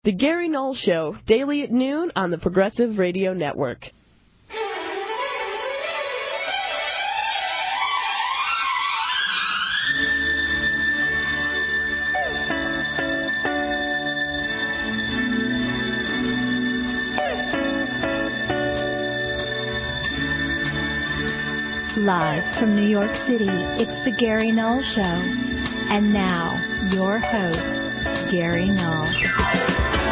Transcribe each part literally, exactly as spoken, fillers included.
The Gary Null Show, daily at noon on the Progressive Radio Network. Live from New York City, it's The Gary Null Show. And now, your host, Gary Null.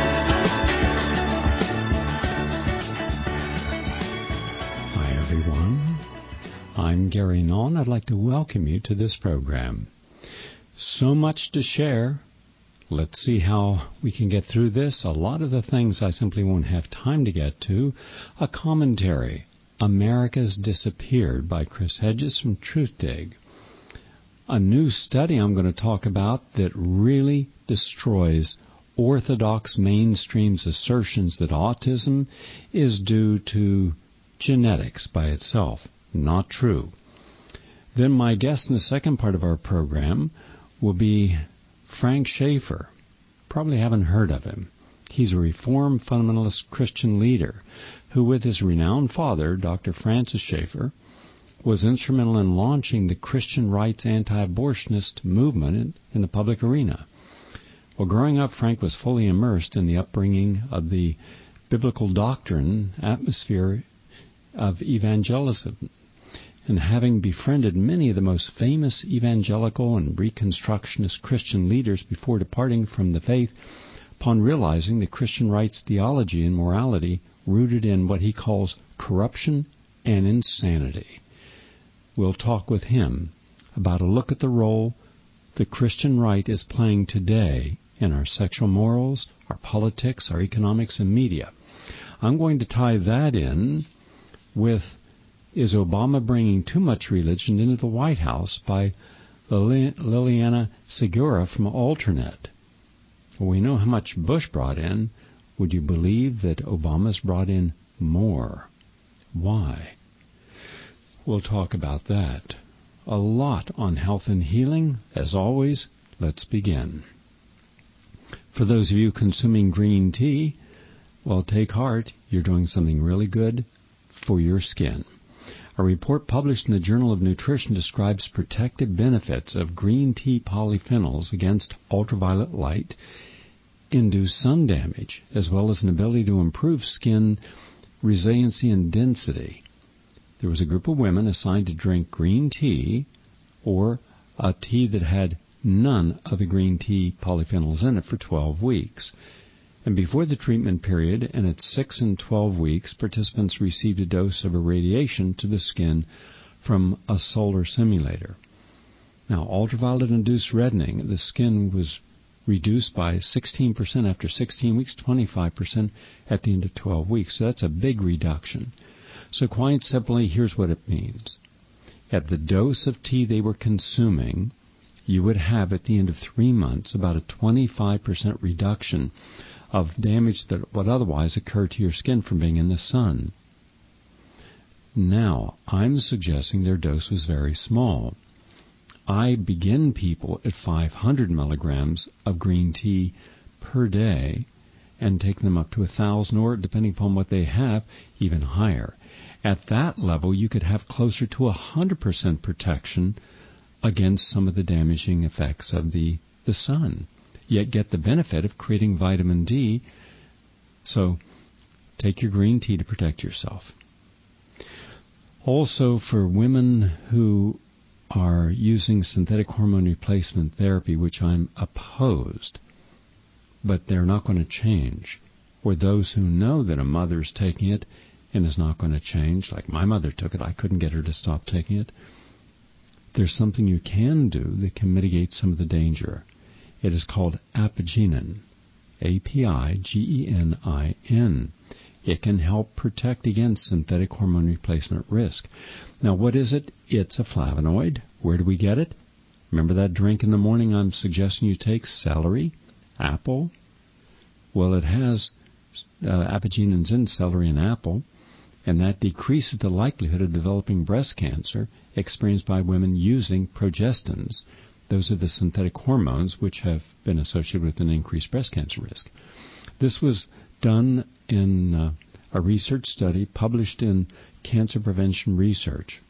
I'm Gary Null, and I'd like to welcome you to this program. So much to share. Let's see how we can get through this. A lot of the things I simply won't have time to get to. A commentary, America's Disappeared, by Chris Hedges from Truthdig. A new study I'm going to talk about that really destroys orthodox mainstream's assertions that autism is due to genetics by itself. Not true. Then my guest in the second part of our program will be Frank Schaeffer. Probably haven't heard of him. He's a Reformed fundamentalist Christian leader who, with his renowned father, Doctor Francis Schaeffer, was instrumental in launching the Christian rights anti-abortionist movement in, in the public arena. Well, growing up, Frank was fully immersed in the upbringing of the biblical doctrine atmosphere of evangelism. And having befriended many of the most famous evangelical and Reconstructionist Christian leaders before departing from the faith, upon realizing that Christian rights theology and morality rooted in what he calls corruption and insanity. We'll talk with him about a look at the role the Christian right is playing today in our sexual morals, our politics, our economics, and media. I'm going to tie that in with Is Obama Bringing Too Much Religion into the White House by Liliana Segura from Alternet. Well, we know how much Bush brought in. Would you believe that Obama's brought in more? Why? We'll talk about that. A lot on health and healing. As always, let's begin. For those of you consuming green tea, well, take heart. You're doing something really good for your skin. A report published in the Journal of Nutrition describes protective benefits of green tea polyphenols against ultraviolet light, induced sun damage, as well as an ability to improve skin resiliency and density. There was a group of women assigned to drink green tea or a tea that had none of the green tea polyphenols in it for twelve weeks. And before the treatment period, and at six and twelve weeks, participants received a dose of irradiation to the skin from a solar simulator. Now, ultraviolet-induced reddening of the skin was reduced by sixteen percent after sixteen weeks, twenty-five percent at the end of twelve weeks. So that's a big reduction. So quite simply, here's what it means. At the dose of tea they were consuming, you would have at the end of three months about a twenty-five percent reduction of damage that would otherwise occur to your skin from being in the sun. Now, I'm suggesting their dose was very small. I begin people at five hundred milligrams of green tea per day and take them up to one thousand or, depending upon what they have, even higher. At that level, you could have closer to one hundred percent protection against some of the damaging effects of the, the sun, yet get the benefit of creating vitamin D. So take your green tea to protect yourself. Also, for women who are using synthetic hormone replacement therapy, which I'm opposed, but they're not going to change, or those who know that a mother's taking it and is not going to change, like my mother took it, I couldn't get her to stop taking it, there's something you can do that can mitigate some of the danger. It is called apigenin, A P I G E N I N. It can help protect against synthetic hormone replacement risk. Now, what is it? It's a flavonoid. Where do we get it? Remember that drink in the morning I'm suggesting you take? Celery, apple. Well, it has uh, apigenins in celery and apple, and that decreases the likelihood of developing breast cancer experienced by women using progestins. Those are the synthetic hormones which have been associated with an increased breast cancer risk. This was done in uh, a research study published in Cancer Prevention Research.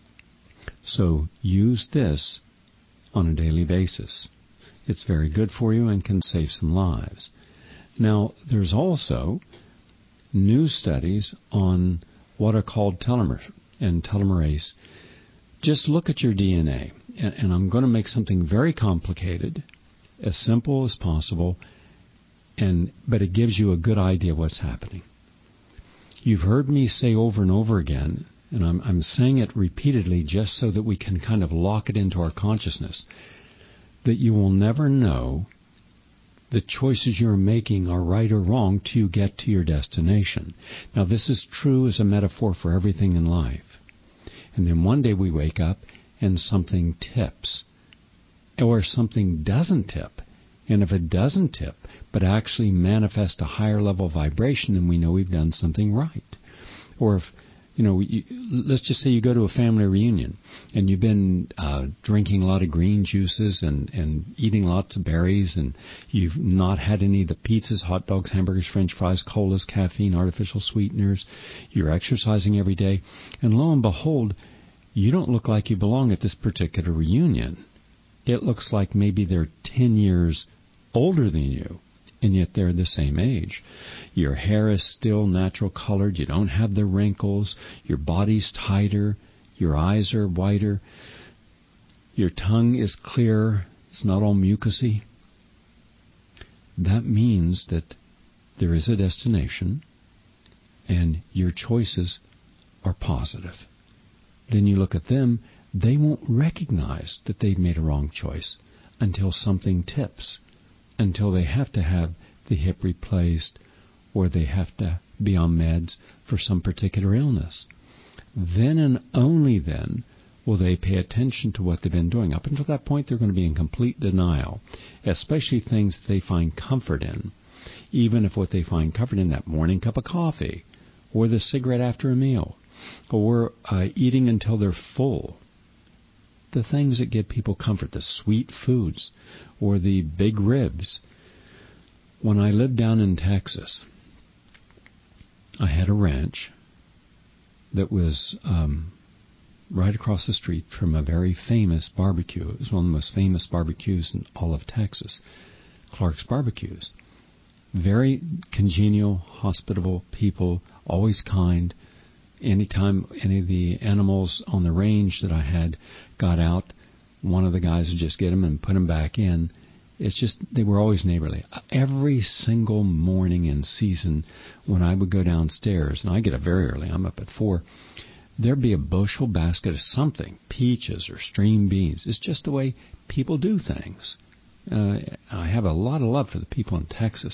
So use this on a daily basis. It's very good for you and can save some lives. Now, there's also new studies on what are called telomer and telomerase. Just look at your D N A, and, and I'm going to make something very complicated, as simple as possible, and but it gives you a good idea of what's happening. You've heard me say over and over again, and I'm, I'm saying it repeatedly just so that we can kind of lock it into our consciousness, that you will never know the choices you're making are right or wrong till you get to your destination. Now, this is true as a metaphor for everything in life. And then one day we wake up and something tips, or something doesn't tip. And if it doesn't tip, but actually manifest a higher level of vibration, then we know we've done something right. Or if, you know, you, let's just say you go to a family reunion and you've been uh, drinking a lot of green juices and, and eating lots of berries, and you've not had any of the pizzas, hot dogs, hamburgers, french fries, colas, caffeine, artificial sweeteners. You're exercising every day. And lo and behold, you don't look like you belong at this particular reunion. It looks like maybe they're ten years older than you, and yet they're the same age. Your hair is still natural colored. You don't have the wrinkles. Your body's tighter. Your eyes are whiter. Your tongue is clearer. It's not all mucousy. That means that there is a destination, and your choices are positive. Then you look at them, they won't recognize that they've made a wrong choice until something tips, until they have to have the hip replaced, or they have to be on meds for some particular illness. Then and only then will they pay attention to what they've been doing. Up until that point, they're going to be in complete denial, especially things that they find comfort in, even if what they find comfort in, that morning cup of coffee, or the cigarette after a meal, or uh, eating until they're full. The things that give people comfort, the sweet foods, or the big ribs. When I lived down in Texas, I had a ranch that was um, right across the street from a very famous barbecue. It was one of the most famous barbecues in all of Texas, Clark's Barbecues. Very congenial, hospitable people, always kind. Anytime any of the animals on the range that I had got out, one of the guys would just get them and put them back in. It's just, they were always neighborly. Every single morning in season when I would go downstairs, and I get up very early, I'm up at four, there'd be a bushel basket of something, peaches or string beans. It's just the way people do things. Uh, I have a lot of love for the people in Texas.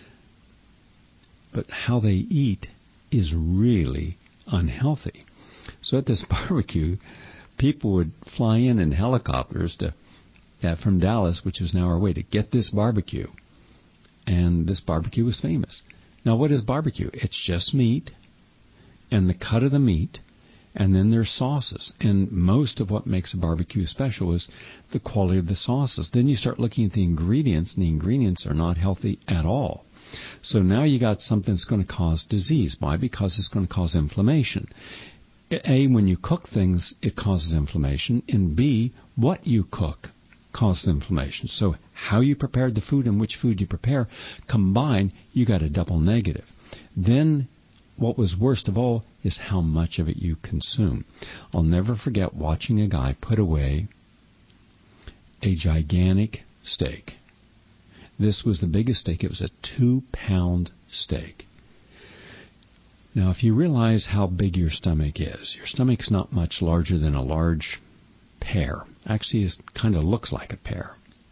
But how they eat is really unhealthy. So at this barbecue, people would fly in in helicopters to uh, from Dallas, which is an hour away, to get this barbecue. And this barbecue was famous. Now, what is barbecue? It's just meat and the cut of the meat, and then there's sauces. And most of what makes a barbecue special is the quality of the sauces. Then you start looking at the ingredients, and the ingredients are not healthy at all. So now you got something that's going to cause disease. Why? Because it's going to cause inflammation. A, when you cook things, it causes inflammation. And B, what you cook causes inflammation. So how you prepared the food and which food you prepare, combined, you got a double negative. Then what was worst of all is how much of it you consume. I'll never forget watching a guy put away a gigantic steak. This was the biggest steak. It was a two-pound steak. Now, if you realize how big your stomach is, your stomach's not much larger than a large pear. Actually, it kind of looks like a pear.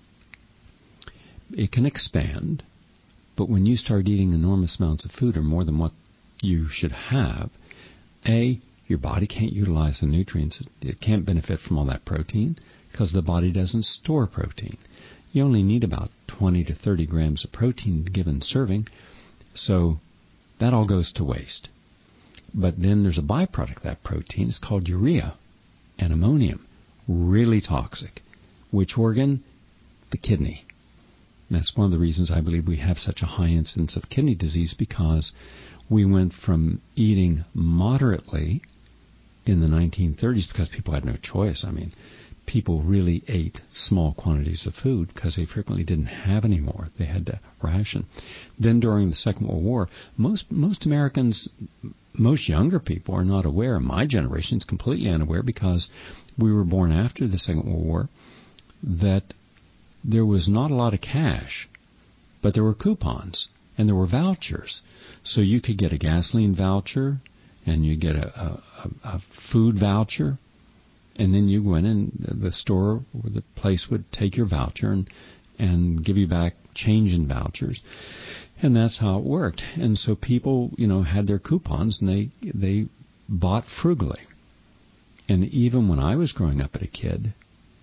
It can expand, but when you start eating enormous amounts of food, or more than what you should have, A, your body can't utilize the nutrients. It can't benefit from all that protein because the body doesn't store protein. You only need about twenty to thirty grams of protein given serving, so that all goes to waste. But then there's a byproduct of that protein. It's called urea and ammonium, really toxic. Which organ? The kidney. And that's one of the reasons I believe we have such a high incidence of kidney disease, because we went from eating moderately in the nineteen thirties because people had no choice. I mean, people really ate small quantities of food because they frequently didn't have any more. They had to ration. Then during the Second World War, most most Americans, most younger people are not aware. My generation is completely unaware because we were born after the Second World War, that there was not a lot of cash, but there were coupons and there were vouchers. So you could get a gasoline voucher and you get a, a, a food voucher. And then you went in, the store or the place would take your voucher and, and give you back change in vouchers. And that's how it worked. And so people, you know, had their coupons and they they bought frugally. And even when I was growing up as a kid,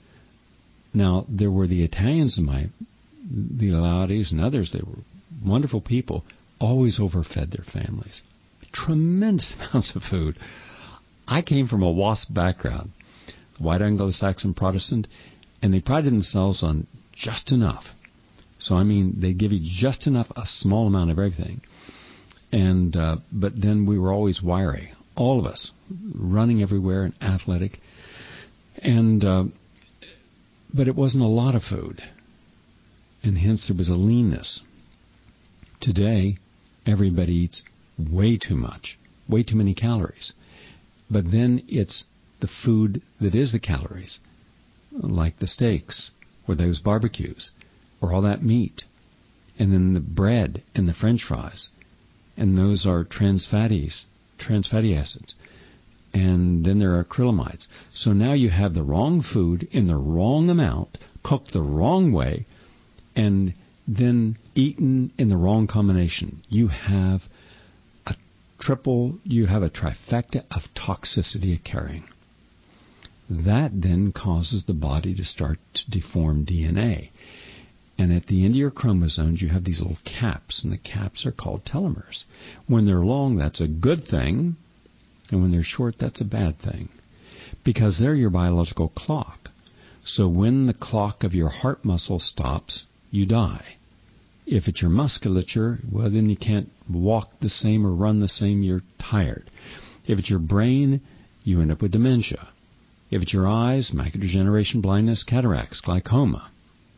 now there were the Italians in my, the Laudis and others, they were wonderful people, always overfed their families. Tremendous amounts of food. I came from a WASP background, white Anglo-Saxon Protestant, and they prided themselves on just enough. So, I mean, they give you just enough, a small amount of everything. And uh, but then we were always wiry, all of us, running everywhere and athletic. And uh, but it wasn't a lot of food, and hence there was a leanness. Today, everybody eats way too much, way too many calories. But then it's the food that is the calories, like the steaks or those barbecues or all that meat, and then the bread and the French fries, and those are trans fatties, trans fatty acids, and then there are acrylamides. So now you have the wrong food in the wrong amount, cooked the wrong way, and then eaten in the wrong combination. You have a triple, you have a trifecta of toxicity occurring. That then causes the body to start to deform D N A. And at the end of your chromosomes, you have these little caps, and the caps are called telomeres. When they're long, that's a good thing, and when they're short, that's a bad thing, because they're your biological clock. So when the clock of your heart muscle stops, you die. If it's your musculature, well, then you can't walk the same or run the same, you're tired. If it's your brain, you end up with dementia. If it's your eyes, macular degeneration, blindness, cataracts, glaucoma.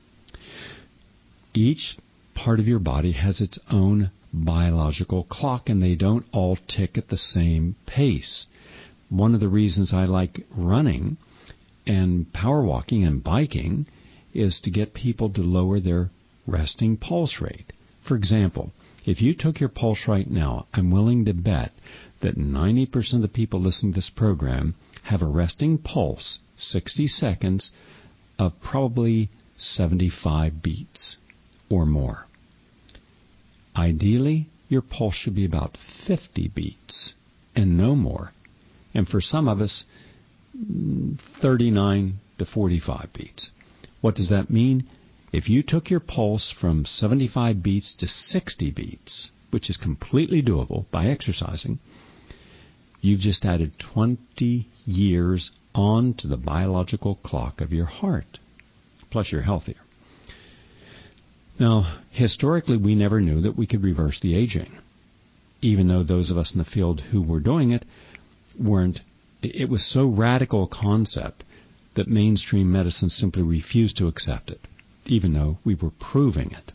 Each part of your body has its own biological clock, and they don't all tick at the same pace. One of the reasons I like running and power walking and biking is to get people to lower their resting pulse rate. For example, if you took your pulse right now, I'm willing to bet that ninety percent of the people listening to this program have a resting pulse, sixty seconds, of probably seventy-five beats or more. Ideally, your pulse should be about fifty beats and no more. And for some of us, thirty-nine to forty-five beats. What does that mean? If you took your pulse from seventy-five beats to sixty beats, which is completely doable by exercising, you've just added twenty years on to the biological clock of your heart. Plus, you're healthier. Now, historically, we never knew that we could reverse the aging, even though those of us in the field who were doing it weren't. It was so radical a concept that mainstream medicine simply refused to accept it, even though we were proving it.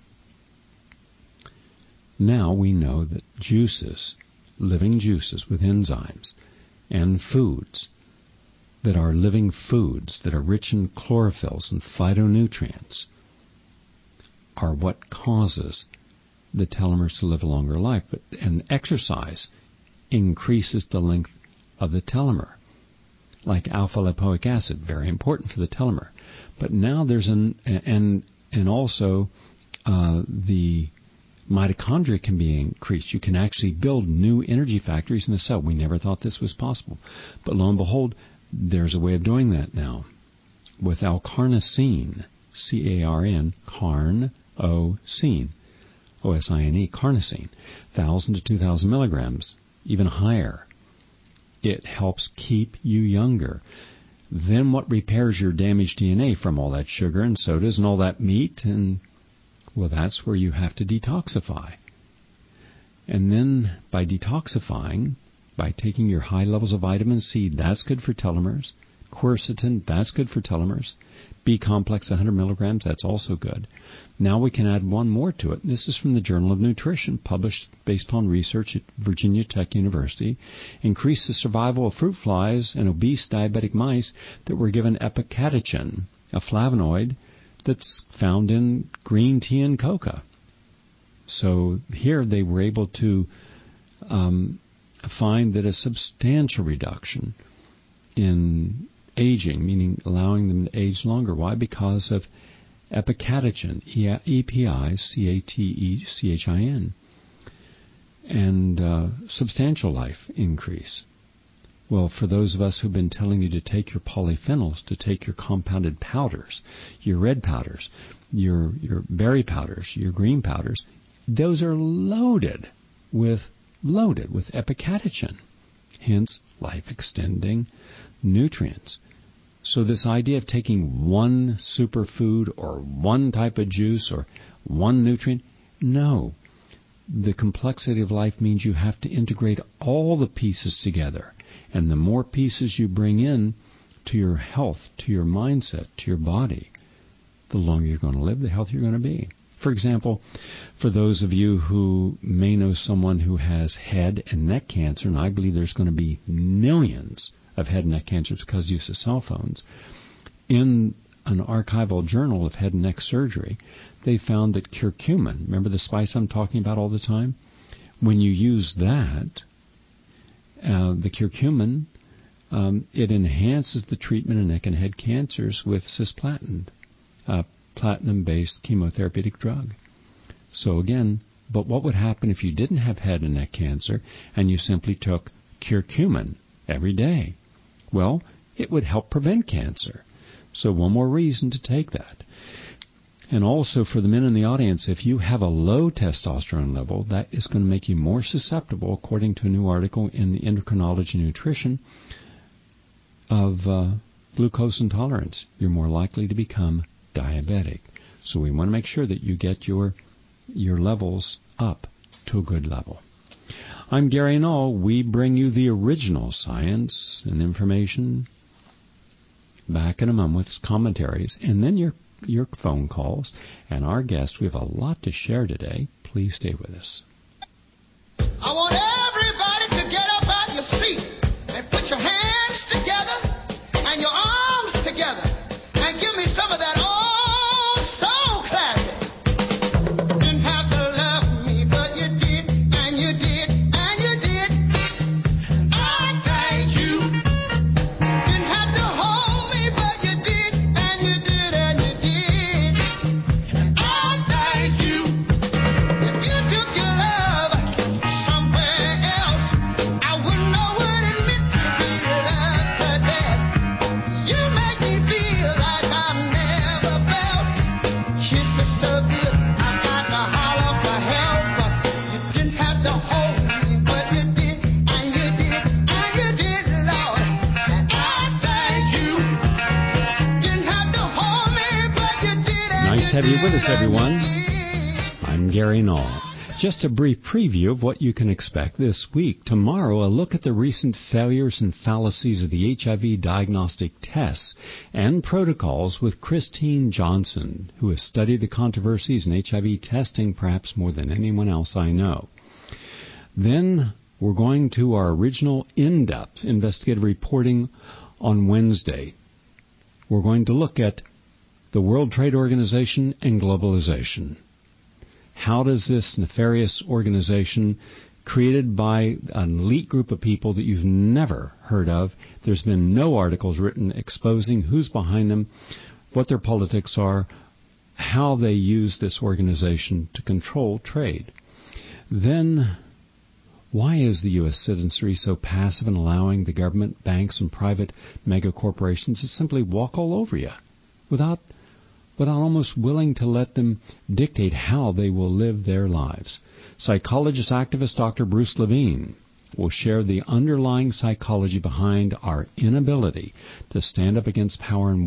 Now we know that juices, living juices with enzymes, and foods that are living foods that are rich in chlorophylls and phytonutrients are what causes the telomeres to live a longer life. But, and exercise increases the length of the telomere, like alpha-lipoic acid, very important for the telomere. But now there's an, and, and also uh, the mitochondria can be increased. You can actually build new energy factories in the cell. We never thought this was possible. But lo and behold, there's a way of doing that now with L-carnosine, C A R N, carn, O, sine, O S I N E, carnosine, one thousand to two thousand milligrams, even higher. It helps keep you younger. Then what repairs your damaged D N A from all that sugar and sodas and all that meat and Well, that's where you have to detoxify. And then by detoxifying, by taking your high levels of vitamin C, that's good for telomeres. Quercetin, that's good for telomeres. B-complex, one hundred milligrams, that's also good. Now we can add one more to it. This is from the Journal of Nutrition, published based on research at Virginia Tech University. Increased the survival of fruit flies in obese diabetic mice that were given epicatechin, a flavonoid that's found in green tea and coca. So here they were able to um, find that a substantial reduction in aging, meaning allowing them to age longer. Why? Because of epicatechin, E P I C A T E C H I N, and uh, substantial life increase. Well, for those of us who've been telling you to take your polyphenols, to take your compounded powders, your red powders, your your berry powders, your green powders, those are loaded with loaded with epicatechin, hence life-extending nutrients. So this idea of taking one superfood or one type of juice or one nutrient, no. The complexity of life means you have to integrate all the pieces together. And the more pieces you bring in to your health, to your mindset, to your body, the longer you're going to live, the healthier you're going to be. For example, for those of you who may know someone who has head and neck cancer, and I believe there's going to be millions of head and neck cancers because of use of cell phones, in an archival journal of head and neck surgery, they found that curcumin, remember the spice I'm talking about all the time? When you use that, uh, the curcumin, um, it enhances the treatment of neck and head cancers with cisplatin, a platinum-based chemotherapeutic drug. So again, but what would happen if you didn't have head and neck cancer and you simply took curcumin every day? Well, it would help prevent cancer. So one more reason to take that. And also for the men in the audience, if you have a low testosterone level, that is going to make you more susceptible, according to a new article in the Endocrinology Nutrition, of uh, glucose intolerance. You're more likely to become diabetic. So we want to make sure that you get your your levels up to a good level. I'm Gary Null. We bring you the original science and information. Back in a moment with commentaries, and then your your phone calls and our guests. We have a lot to share today. Please stay with us. I want everybody to get up out of your seat and put your hands together and your arms together and give me some of that old soul classic. Didn't have to love me, but you did, and you did, and you did. I thank you. Didn't have to hold me, but you did, and you did, and you did. I thank you. If you took your love somewhere else, I wouldn't know what it meant to be loved to death. You make me feel like I've never felt. Kisses so good, I've got to holler for help. You didn't have to hold me, but you did, and you did, and you did, Lord. And I thank you. Didn't have to hold me, but you did, and Nice to have you with us, did, and everyone. you did. I'm Gary Null. Just a brief preview of what you can expect this week. Tomorrow, a look at the recent failures and fallacies of the H I V diagnostic tests and protocols with Christine Johnson, who has studied the controversies in H I V testing perhaps more than anyone else I know. Then we're going to our original in-depth investigative reporting on Wednesday. We're going to look at the World Trade Organization and globalization. How does this nefarious organization, created by an elite group of people that you've never heard of, there's been no articles written exposing who's behind them, what their politics are, how they use this organization to control trade. Then, why is the U S citizenry so passive in allowing the government, banks, and private mega corporations to simply walk all over you without but I'm almost willing to let them dictate how they will live their lives? Psychologist activist Doctor Bruce Levine will share the underlying psychology behind our inability to stand up against power and wealth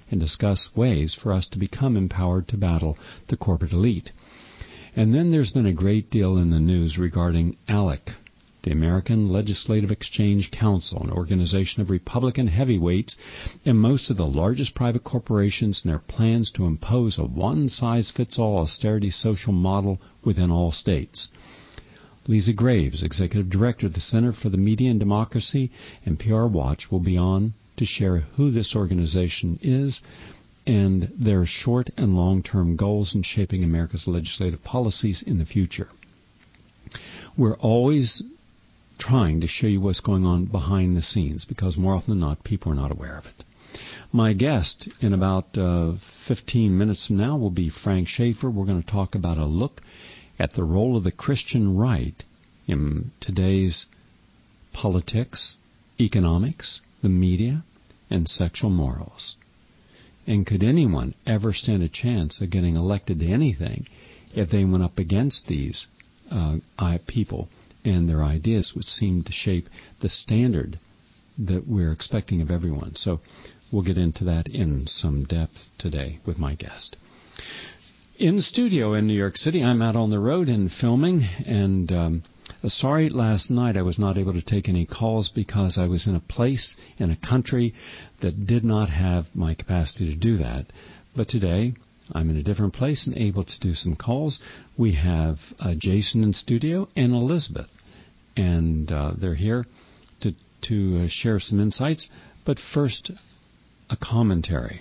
and discuss ways for us to become empowered to battle the corporate elite. And then there's been a great deal in the news regarding ALEC, the American Legislative Exchange Council, an organization of Republican heavyweights and most of the largest private corporations, and their plans to impose a one-size-fits-all austerity social model within all states. Lisa Graves, Executive Director of the Center for the Media and Democracy and P R Watch, will be on to share who this organization is and their short and long-term goals in shaping America's legislative policies in the future. We're always trying to show you what's going on behind the scenes, because more often than not, people are not aware of it. My guest in about uh, fifteen minutes from now will be Frank Schaeffer. We're going to talk about a look at the role of the Christian right in today's politics, economics, the media, and sexual morals. And could anyone ever stand a chance of getting elected to anything if they went up against these uh, people and their ideas, which seem to shape the standard that we're expecting of everyone? So we'll get into that in some depth today with my guest. In the studio in New York City, I'm out on the road and filming, and um, sorry last night I was not able to take any calls because I was in a place in a country that did not have my capacity to do that. But today I'm in a different place and able to do some calls. We have uh, Jason in studio and Elizabeth, and uh, they're here to, to uh, share some insights. But first, a commentary.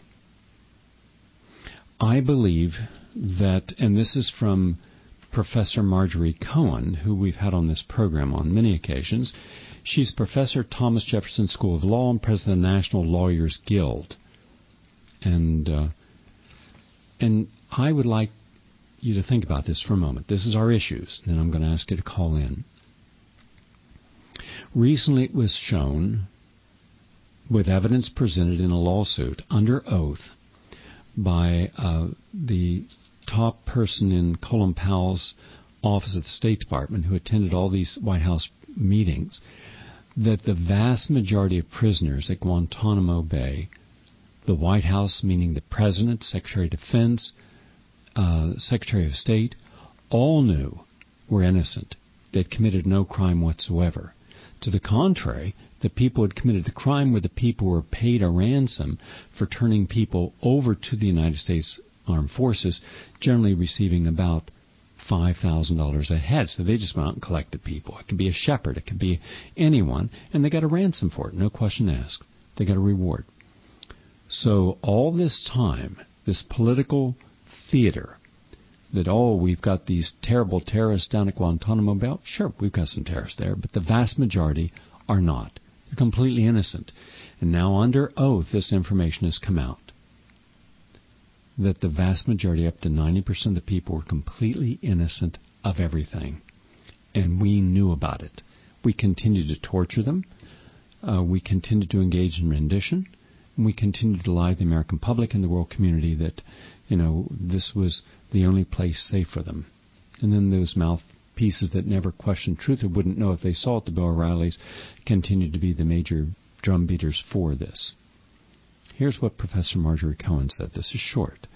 I believe that, and this is from Professor Marjorie Cohen, who we've had on this program on many occasions. She's Professor at Thomas Jefferson School of Law and President of the National Lawyers Guild. And uh, and I would like you to think about this for a moment. This is our issues, and I'm going to ask you to call in. Recently it was shown, with evidence presented in a lawsuit under oath by uh, the top person in Colin Powell's office at the State Department, who attended all these White House meetings, that the vast majority of prisoners at Guantanamo Bay, the White House, meaning the President, Secretary of Defense, uh, Secretary of State, all knew were innocent. They'd committed no crime whatsoever. To the contrary, the people who had committed the crime were the people who were paid a ransom for turning people over to the United States Armed Forces, generally receiving about five thousand dollars a head. So they just went out and collected people. It could be a shepherd. It could be anyone. And they got a ransom for it. No question asked. They got a reward. So all this time, this political theater that, oh, we've got these terrible terrorists down at Guantanamo Bay. Sure, we've got some terrorists there, but the vast majority are not. They're completely innocent. And now under oath, this information has come out, that the vast majority, up to ninety percent of the people, were completely innocent of everything. And we knew about it. We continued to torture them. Uh, we continued to engage in rendition. And we continued to lie to the American public and the world community that, you know, this was the only place safe for them. And then those mouthpieces that never questioned truth or wouldn't know if they saw it, the Bill O'Reillys, continued to be the major drum beaters for this. Here's what Professor Marjorie Cohen said. This is short.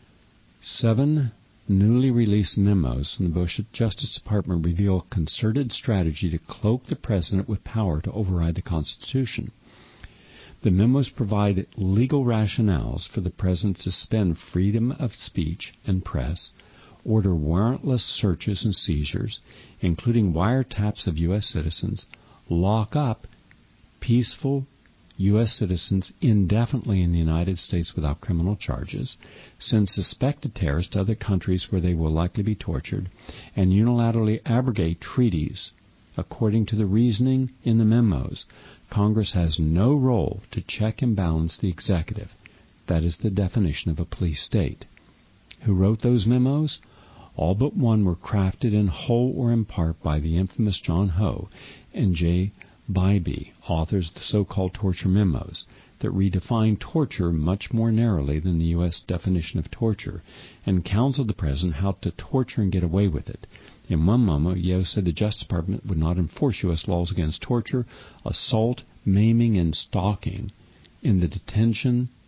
Seven newly released memos from the Bush Justice Department reveal a concerted strategy to cloak the president with power to override the Constitution. The memos provide legal rationales for the president to suspend freedom of speech and press, order warrantless searches and seizures, including wiretaps of U S citizens, lock up peaceful U S citizens indefinitely in the United States without criminal charges, send suspected terrorists to other countries where they will likely be tortured, and unilaterally abrogate treaties. According to the reasoning in the memos, Congress has no role to check and balance the executive. That is the definition of a police state. Who wrote those memos? All but one were crafted in whole or in part by the infamous John Ho and Jay Bybee, authors of the so-called torture memos, that redefine torture much more narrowly than the U S definition of torture, and counseled the president how to torture and get away with it. In one memo, Yo said the Justice Department would not enforce U S laws against torture, assault, maiming, and stalking in the detention,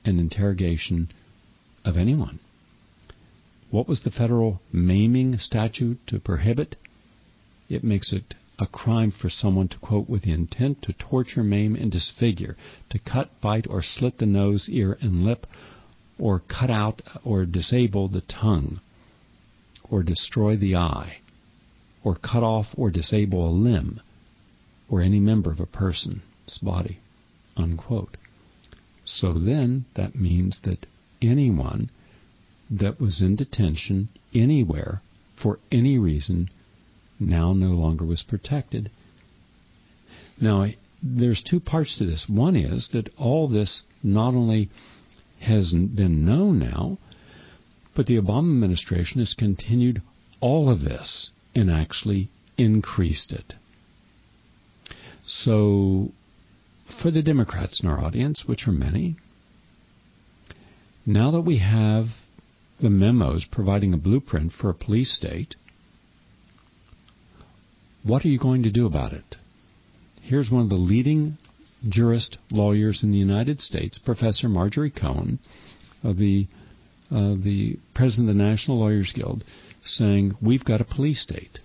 and interrogation of anyone. What was the federal maiming statute to prohibit? It makes it a crime for someone to, quote, with the intent to torture, maim, and disfigure, to cut, bite, or slit the nose, ear, and lip, or cut out or disable the tongue, or destroy the eye, or cut off or disable a limb, or any member of a person's body, unquote. So then that means that anyone that was in detention anywhere for any reason now no longer was protected. Now, there's two parts to this. One is that all this not only has been known now, but the Obama administration has continued all of this and actually increased it. So, for the Democrats in our audience, which are many, now that we have the memos providing a blueprint for a police state, what are you going to do about it? Here's one of the leading jurist lawyers in the United States, Professor Marjorie Cohen, of the uh, the president of the National Lawyers Guild, saying we've got a police state,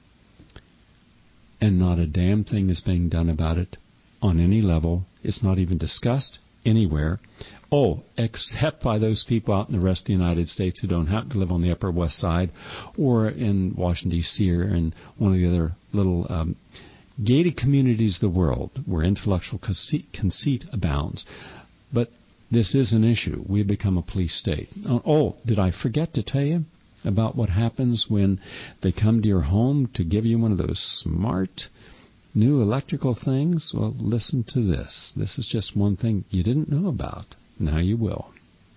and not a damn thing is being done about it on any level. It's not even discussed anywhere. Oh, except by those people out in the rest of the United States who don't happen to live on the Upper West Side or in Washington, D C or in one of the other little um, gated communities of the world where intellectual conceit, conceit abounds. But this is an issue. We have become a police state. Oh, did I forget to tell you about what happens when they come to your home to give you one of those smart new electrical things? Well, listen to this. This is just one thing you didn't know about. Now you will.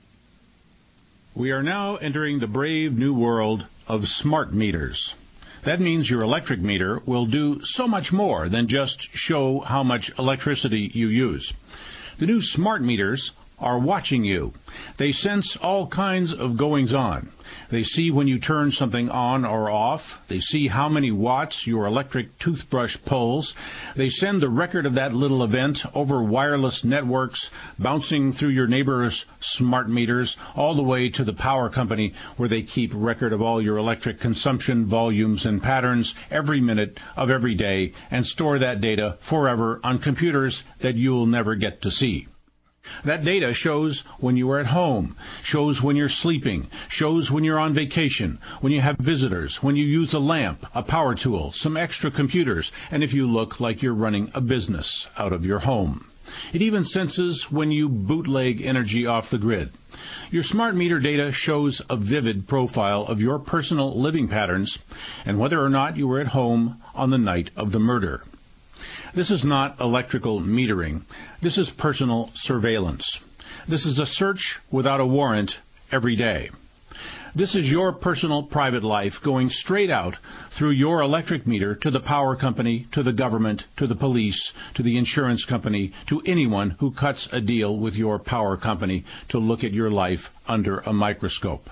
We are now entering the brave new world of smart meters. That means your electric meter will do so much more than just show how much electricity you use. The new smart meters are watching you. They sense all kinds of goings-on. They see when you turn something on or off. They see how many watts your electric toothbrush pulls. They send the record of that little event over wireless networks, bouncing through your neighbor's smart meters, all the way to the power company, where they keep record of all your electric consumption volumes and patterns every minute of every day, and store that data forever on computers that you'll never get to see. That data shows when you are at home, shows when you're sleeping, shows when you're on vacation, when you have visitors, when you use a lamp, a power tool, some extra computers, and if you look like you're running a business out of your home. It even senses when you bootleg energy off the grid. Your smart meter data shows a vivid profile of your personal living patterns and whether or not you were at home on the night of the murder. This is not electrical metering. This is personal surveillance. This is a search without a warrant every day. This is your personal private life going straight out through your electric meter to the power company, to the government, to the police, to the insurance company, to anyone who cuts a deal with your power company to look at your life under a microscope.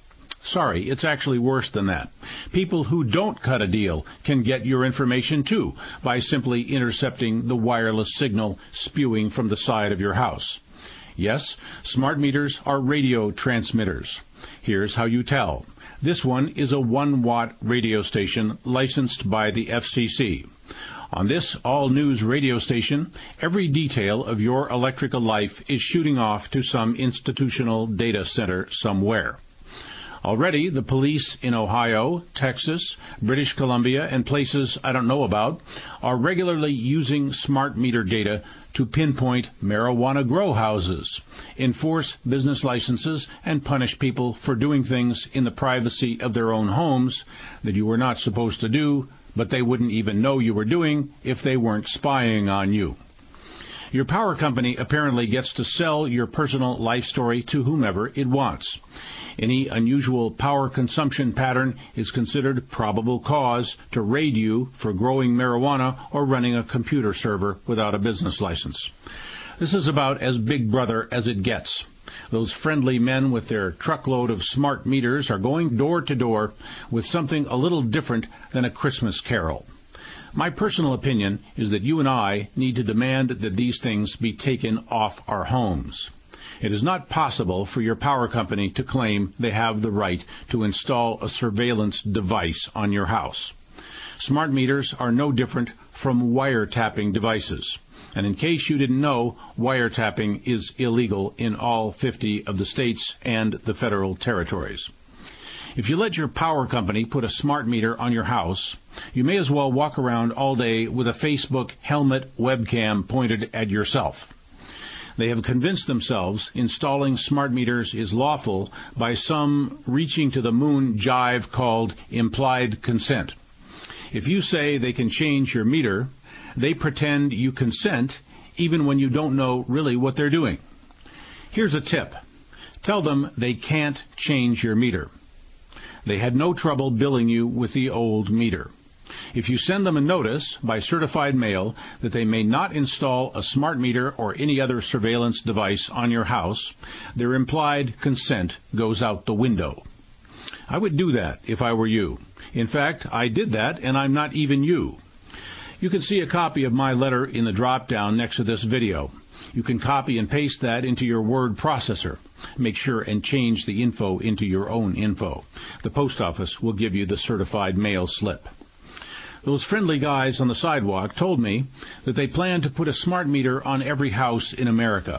Sorry, it's actually worse than that. People who don't cut a deal can get your information too by simply intercepting the wireless signal spewing from the side of your house. Yes, smart meters are radio transmitters. Here's how you tell. This one is a one-watt radio station licensed by the F C C. On this all-news radio station, every detail of your electrical life is shooting off to some institutional data center somewhere. Already, the police in Ohio, Texas, British Columbia, and places I don't know about are regularly using smart meter data to pinpoint marijuana grow houses, enforce business licenses, and punish people for doing things in the privacy of their own homes that you were not supposed to do, but they wouldn't even know you were doing if they weren't spying on you. Your power company apparently gets to sell your personal life story to whomever it wants. Any unusual power consumption pattern is considered probable cause to raid you for growing marijuana or running a computer server without a business license. This is about as big brother as it gets. Those friendly men with their truckload of smart meters are going door to door with something a little different than a Christmas carol. My personal opinion is that you and I need to demand that these things be taken off our homes. It is not possible for your power company to claim they have the right to install a surveillance device on your house. Smart meters are no different from wiretapping devices. And in case you didn't know, wiretapping is illegal in all fifty of the states and the federal territories. If you let your power company put a smart meter on your house, you may as well walk around all day with a Facebook helmet webcam pointed at yourself. They have convinced themselves installing smart meters is lawful by some reaching to the moon jive called implied consent. If you say they can change your meter, they pretend you consent even when you don't know really what they're doing. Here's a tip. Tell them they can't change your meter. They had no trouble billing you with the old meter. If you send them a notice by certified mail that they may not install a smart meter or any other surveillance device on your house, their implied consent goes out the window. I would do that if I were you. In fact, I did that, and I'm not even you. You can see a copy of my letter in the drop-down next to this video. You can copy and paste that into your word processor. Make sure and change the info into your own info. The post office will give you the certified mail slip. Those friendly guys on the sidewalk told me that they plan to put a smart meter on every house in America.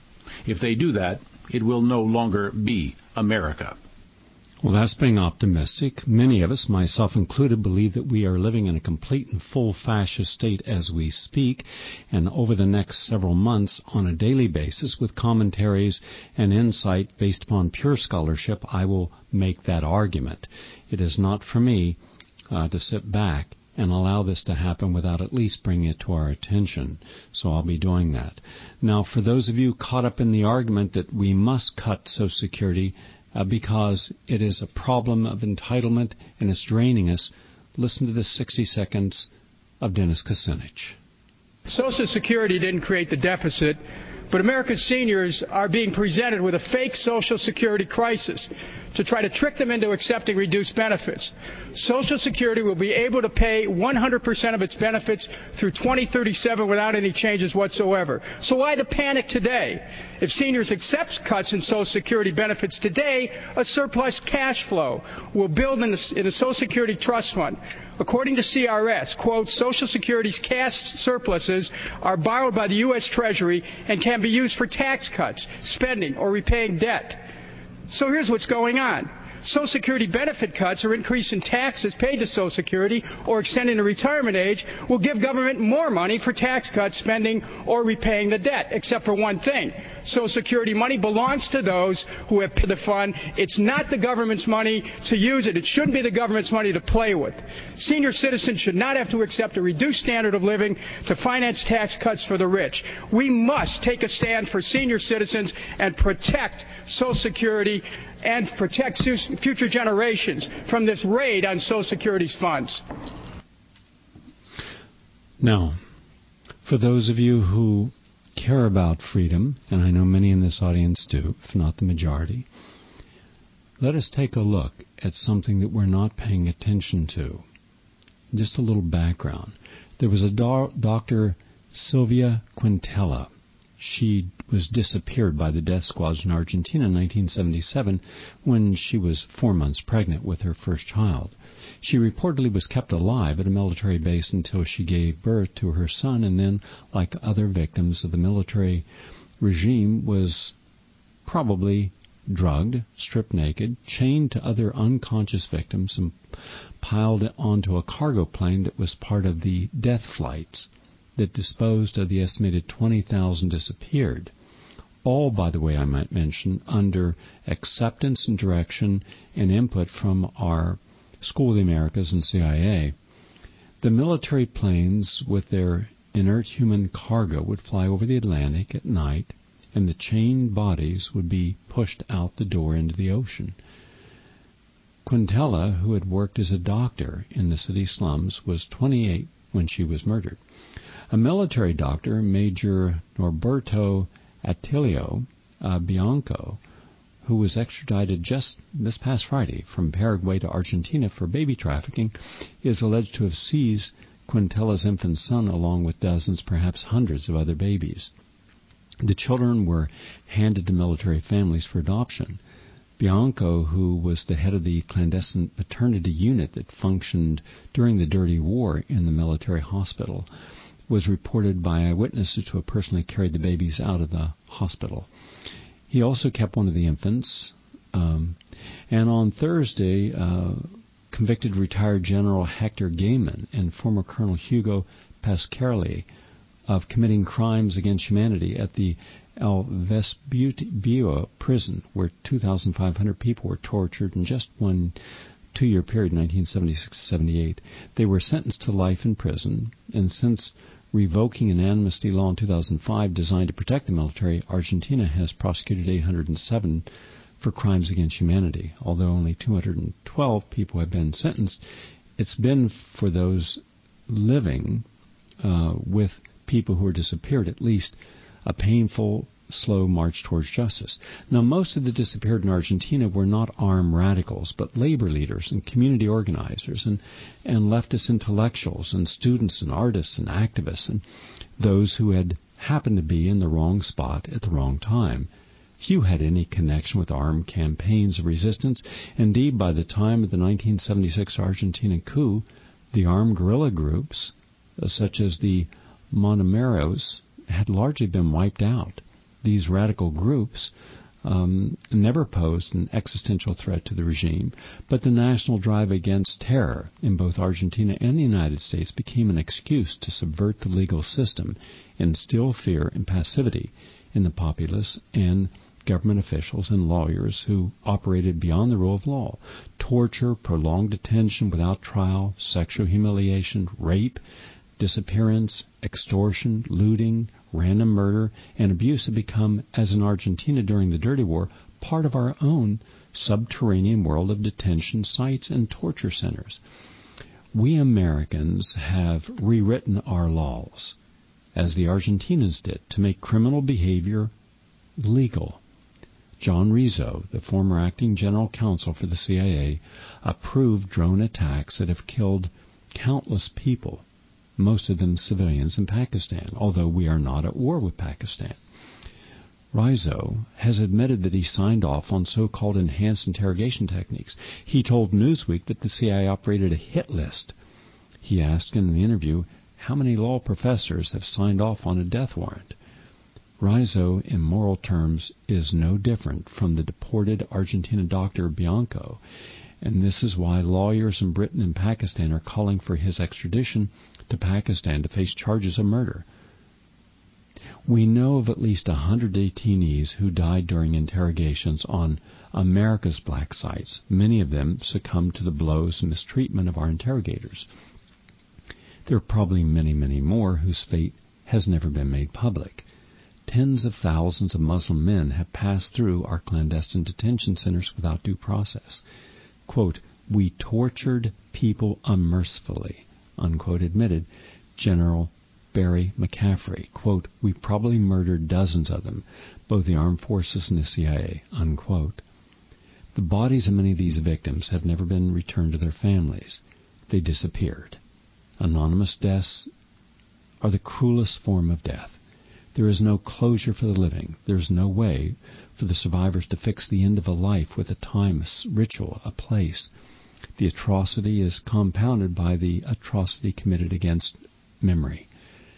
If they do that, it will no longer be America. Well, that's being optimistic. Many of us, myself included, believe that we are living in a complete and full fascist state as we speak, and over the next several months, on a daily basis, with commentaries and insight based upon pure scholarship, I will make that argument. It is not for me uh, to sit back and allow this to happen without at least bringing it to our attention. So I'll be doing that. Now, for those of you caught up in the argument that we must cut Social Security uh, because it is a problem of entitlement and it's draining us, listen to this sixty seconds of Dennis Kucinich. Social Security didn't create the deficit, but American seniors are being presented with a fake Social Security crisis to try to trick them into accepting reduced benefits. Social Security will be able to pay one hundred percent of its benefits through twenty thirty-seven without any changes whatsoever. So why the panic today? If seniors accept cuts in Social Security benefits today, a surplus cash flow will build in the, in the Social Security Trust Fund. According to C R S, quote, Social Security's cash surpluses are borrowed by the U S Treasury and can be used for tax cuts, spending, or repaying debt. So here's what's going on. Social Security benefit cuts or increase in taxes paid to Social Security or extending the retirement age will give government more money for tax cuts, spending, or repaying the debt, except for one thing. Social Security money belongs to those who have paid the fund. It's not the government's money to use it. It shouldn't be the government's money to play with. Senior citizens should not have to accept a reduced standard of living to finance tax cuts for the rich. We must take a stand for senior citizens and protect Social Security and protect future generations from this raid on Social Security's funds. Now, for those of you who care about freedom, and I know many in this audience do, if not the majority, let us take a look at something that we're not paying attention to. Just a little background. There was a do- Doctor Sylvia Quintela. She was disappeared by the death squads in Argentina in nineteen seventy-seven when she was four months pregnant with her first child. She reportedly was kept alive at a military base until she gave birth to her son, and then, like other victims of the military regime, was probably drugged, stripped naked, chained to other unconscious victims, and piled onto a cargo plane that was part of the death flights that disposed of the estimated twenty thousand disappeared. All, by the way, I might mention, under acceptance and direction and input from our School of the Americas and C I A. The military planes with their inert human cargo would fly over the Atlantic at night, and the chained bodies would be pushed out the door into the ocean. Quintela, who had worked as a doctor in the city slums, was twenty-eight when she was murdered. A military doctor, Major Norberto Attilio uh, Bianco, who was extradited just this past Friday from Paraguay to Argentina for baby trafficking, is alleged to have seized Quintela's infant son along with dozens, perhaps hundreds of other babies. The children were handed to military families for adoption. Bianco, who was the head of the clandestine maternity unit that functioned during the Dirty War in the military hospital, was reported by eyewitnesses to have personally carried the babies out of the hospital. He also kept one of the infants. Um, and on Thursday, uh, convicted retired General Hector Gaiman and former Colonel Hugo Pasquarelli of committing crimes against humanity at the El Vesubio prison, where two thousand five hundred people were tortured in just one two-year period, nineteen seventy-six to seventy-eight. They were sentenced to life in prison, and since revoking an amnesty law in two thousand five designed to protect the military, Argentina has prosecuted eight hundred seven for crimes against humanity. Although only two hundred twelve people have been sentenced, it's been for those living uh, with people who are disappeared at least a painful, slow march towards justice. Now, most of the disappeared in Argentina were not armed radicals, but labor leaders and community organizers and, and leftist intellectuals and students and artists and activists and those who had happened to be in the wrong spot at the wrong time. Few had any connection with armed campaigns of resistance. Indeed, by the time of the nineteen seventy-six Argentine coup, the armed guerrilla groups, uh, such as the Montoneros, had largely been wiped out. These radical groups um, never posed an existential threat to the regime, but the national drive against terror in both Argentina and the United States became an excuse to subvert the legal system, instill fear and passivity in the populace and government officials and lawyers who operated beyond the rule of law. Torture, prolonged detention without trial, sexual humiliation, rape, disappearance, extortion, looting, random murder, and abuse have become, as in Argentina during the Dirty War, part of our own subterranean world of detention sites and torture centers. We Americans have rewritten our laws, as the Argentinians did, to make criminal behavior legal. John Rizzo, the former acting general counsel for the C I A, approved drone attacks that have killed countless people, most of them civilians in Pakistan, although we are not at war with Pakistan. Rizzo has admitted that he signed off on so-called enhanced interrogation techniques. He told Newsweek that the C I A operated a hit list. He asked in the interview how many law professors have signed off on a death warrant. Rizzo, in moral terms, is no different from the deported Argentina doctor Bianco, and this is why lawyers in Britain and Pakistan are calling for his extradition to Pakistan to face charges of murder. We know of at least one hundred detainees who died during interrogations on America's black sites. Many of them succumbed to the blows and mistreatment of our interrogators. There are probably many, many more whose fate has never been made public. Tens of thousands of Muslim men have passed through our clandestine detention centers without due process. Quote, "We tortured people unmercifully," unquote, admitted General Barry McCaffrey. Quote, "We probably murdered dozens of them, both the armed forces and the C I A," unquote. The bodies of many of these victims have never been returned to their families. They disappeared. Anonymous deaths are the cruelest form of death. There is no closure for the living. There is no way for the survivors to fix the end of a life with a time, a ritual, a place. The atrocity is compounded by the atrocity committed against memory.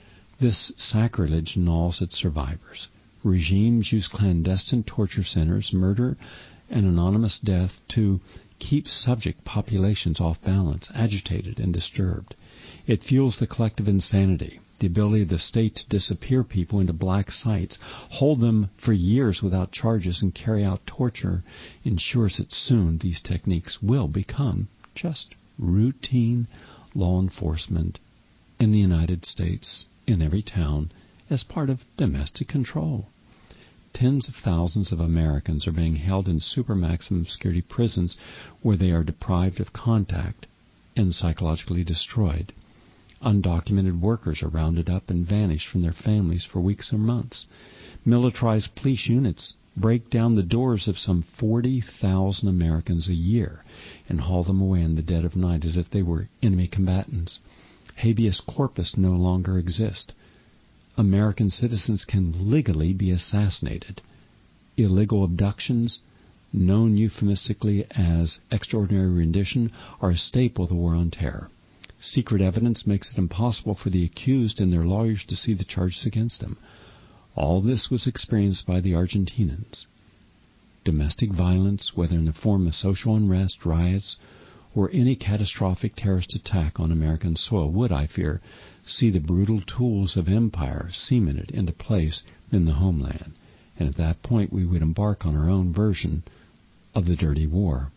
This sacrilege gnaws at survivors. Regimes use clandestine torture centers, murder, and anonymous death to keep subject populations off balance, agitated, and disturbed. It fuels the collective insanity. The ability of the state to disappear people into black sites, hold them for years without charges, and carry out torture ensures that soon these techniques will become just routine law enforcement in the United States, in every town, as part of domestic control. Tens of thousands of Americans are being held in super maximum security prisons where they are deprived of contact and psychologically destroyed. Undocumented workers are rounded up and vanish from their families for weeks or months. Militarized police units break down the doors of some forty thousand Americans a year and haul them away in the dead of night as if they were enemy combatants. Habeas corpus no longer exists. American citizens can legally be assassinated. Illegal abductions, known euphemistically as extraordinary rendition, are a staple of the War on Terror. Secret evidence makes it impossible for the accused and their lawyers to see the charges against them. All this was experienced by the Argentinians. Domestic violence, whether in the form of social unrest, riots, or any catastrophic terrorist attack on American soil, would, I fear, see the brutal tools of empire cemented into place in the homeland. And at that point, we would embark on our own version of the dirty war.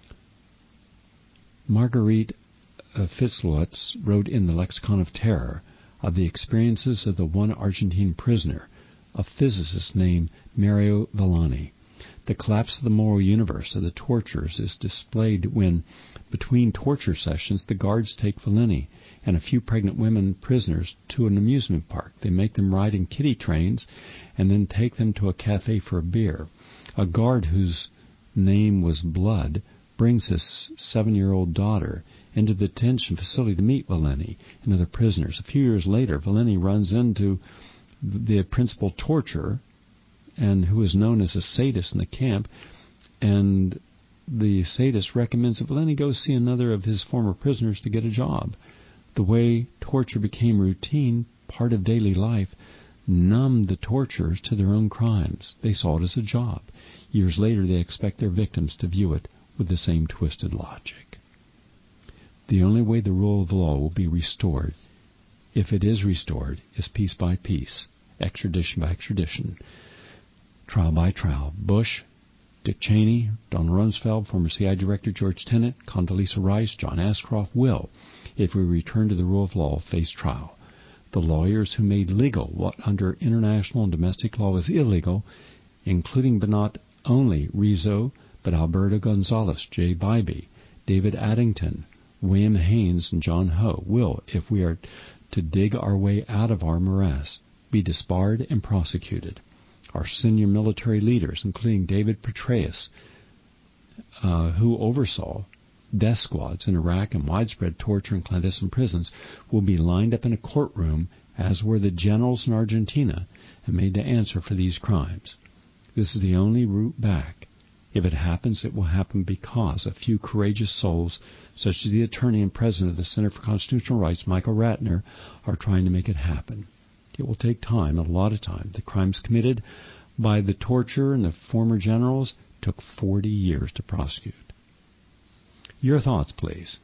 Marguerite uh, Fitzlutz wrote in the Lexicon of Terror of the experiences of the one Argentine prisoner, a physicist named Mario Villani. The collapse of the moral universe of the torturers is displayed when, between torture sessions, the guards take Villani and a few pregnant women prisoners to an amusement park. They make them ride in kiddie trains and then take them to a cafe for a beer. A guard whose name was Blood brings his seven-year-old daughter into the detention facility to meet Villani and other prisoners. A few years later, Villani runs into the principal torturer, and who is known as a sadist in the camp, and the sadist recommends that Villani go see another of his former prisoners to get a job. The way torture became routine, part of daily life, numbed the torturers to their own crimes. They saw it as a job. Years later, they expect their victims to view it with the same twisted logic. The only way the rule of law will be restored, if it is restored, is piece by piece, extradition by extradition, trial by trial. Bush, Dick Cheney, Donald Rumsfeld, former C I A Director George Tenet, Condoleezza Rice, John Ashcroft will, if we return to the rule of law, face trial. The lawyers who made legal what under international and domestic law was illegal, including but not only Rizzo, but Alberto Gonzalez, Jay Bybee, David Addington, William Haynes, and John Ho, will, if we are to dig our way out of our morass, be disbarred and prosecuted. Our senior military leaders, including David Petraeus, uh, who oversaw death squads in Iraq and widespread torture in clandestine prisons, will be lined up in a courtroom, as were the generals in Argentina, and made to answer for these crimes. This is the only route back. If it happens, it will happen because a few courageous souls, such as the attorney and president of the Center for Constitutional Rights, Michael Ratner, are trying to make it happen. It will take time, a lot of time. The crimes committed by the torturer and the former generals took forty years to prosecute. Your thoughts, please.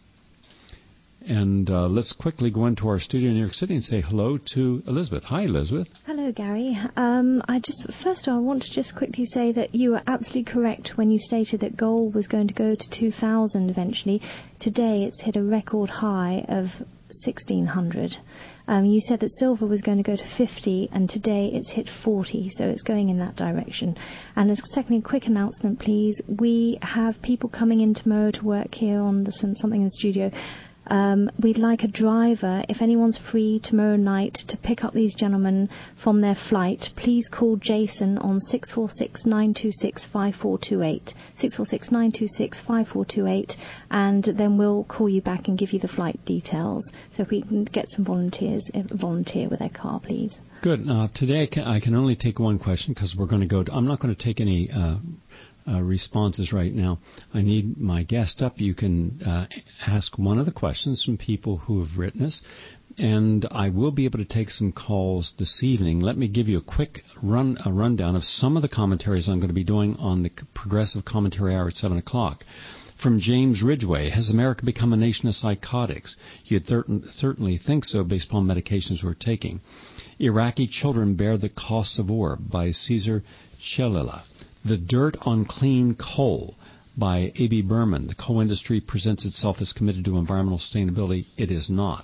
And uh, let's quickly go into our studio in New York City and say hello to Elizabeth. Hi, Elizabeth. Hello, Gary. Um, I just first of all, I want to just quickly say that you were absolutely correct when you stated that gold was going to go to two thousand eventually. Today, it's hit a record high of sixteen hundred. Um, you said that silver was going to go to fifty, and today it's hit forty, so it's going in that direction. And as secondly, a quick announcement, please. We have people coming in tomorrow to work here on the, some, something in the studio. Um, we'd like a driver, if anyone's free tomorrow night, to pick up these gentlemen from their flight. Please call Jason on six four six, nine two six, five four two eight, six four six, nine two six, five four two eight, and then we'll call you back and give you the flight details. So if we can get some volunteers, volunteer with their car, please. Good. Uh, today I can, I can only take one question because we're going to go to, I'm not going to take any uh, uh, responses right now. I need my guest up. You can uh, ask one of the questions from people who have written us, and I will be able to take some calls this evening. Let me give you a quick run a rundown of some of the commentaries I'm going to be doing on the Progressive Commentary Hour at seven o'clock. From James Ridgway, has America become a nation of psychotics? You'd cer- certainly think so based upon medications we're taking. Iraqi children bear the costs of war by Caesar Chelila. The Dirt on Clean Coal by A B Berman. The coal industry presents itself as committed to environmental sustainability. It is not.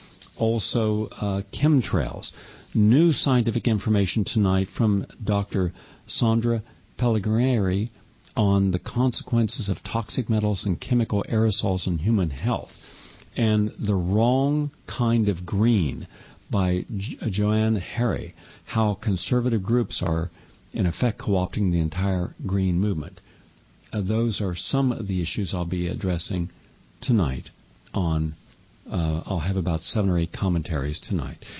Also, uh, chemtrails. New scientific information tonight from Doctor Sandra Pellegrini on the consequences of toxic metals and chemical aerosols on human health. And The Wrong Kind of Green by J- Joanne Harry, how conservative groups are, in effect, co-opting the entire green movement. Uh, those are some of the issues I'll be addressing tonight on, uh, I'll have about seven or eight commentaries tonight.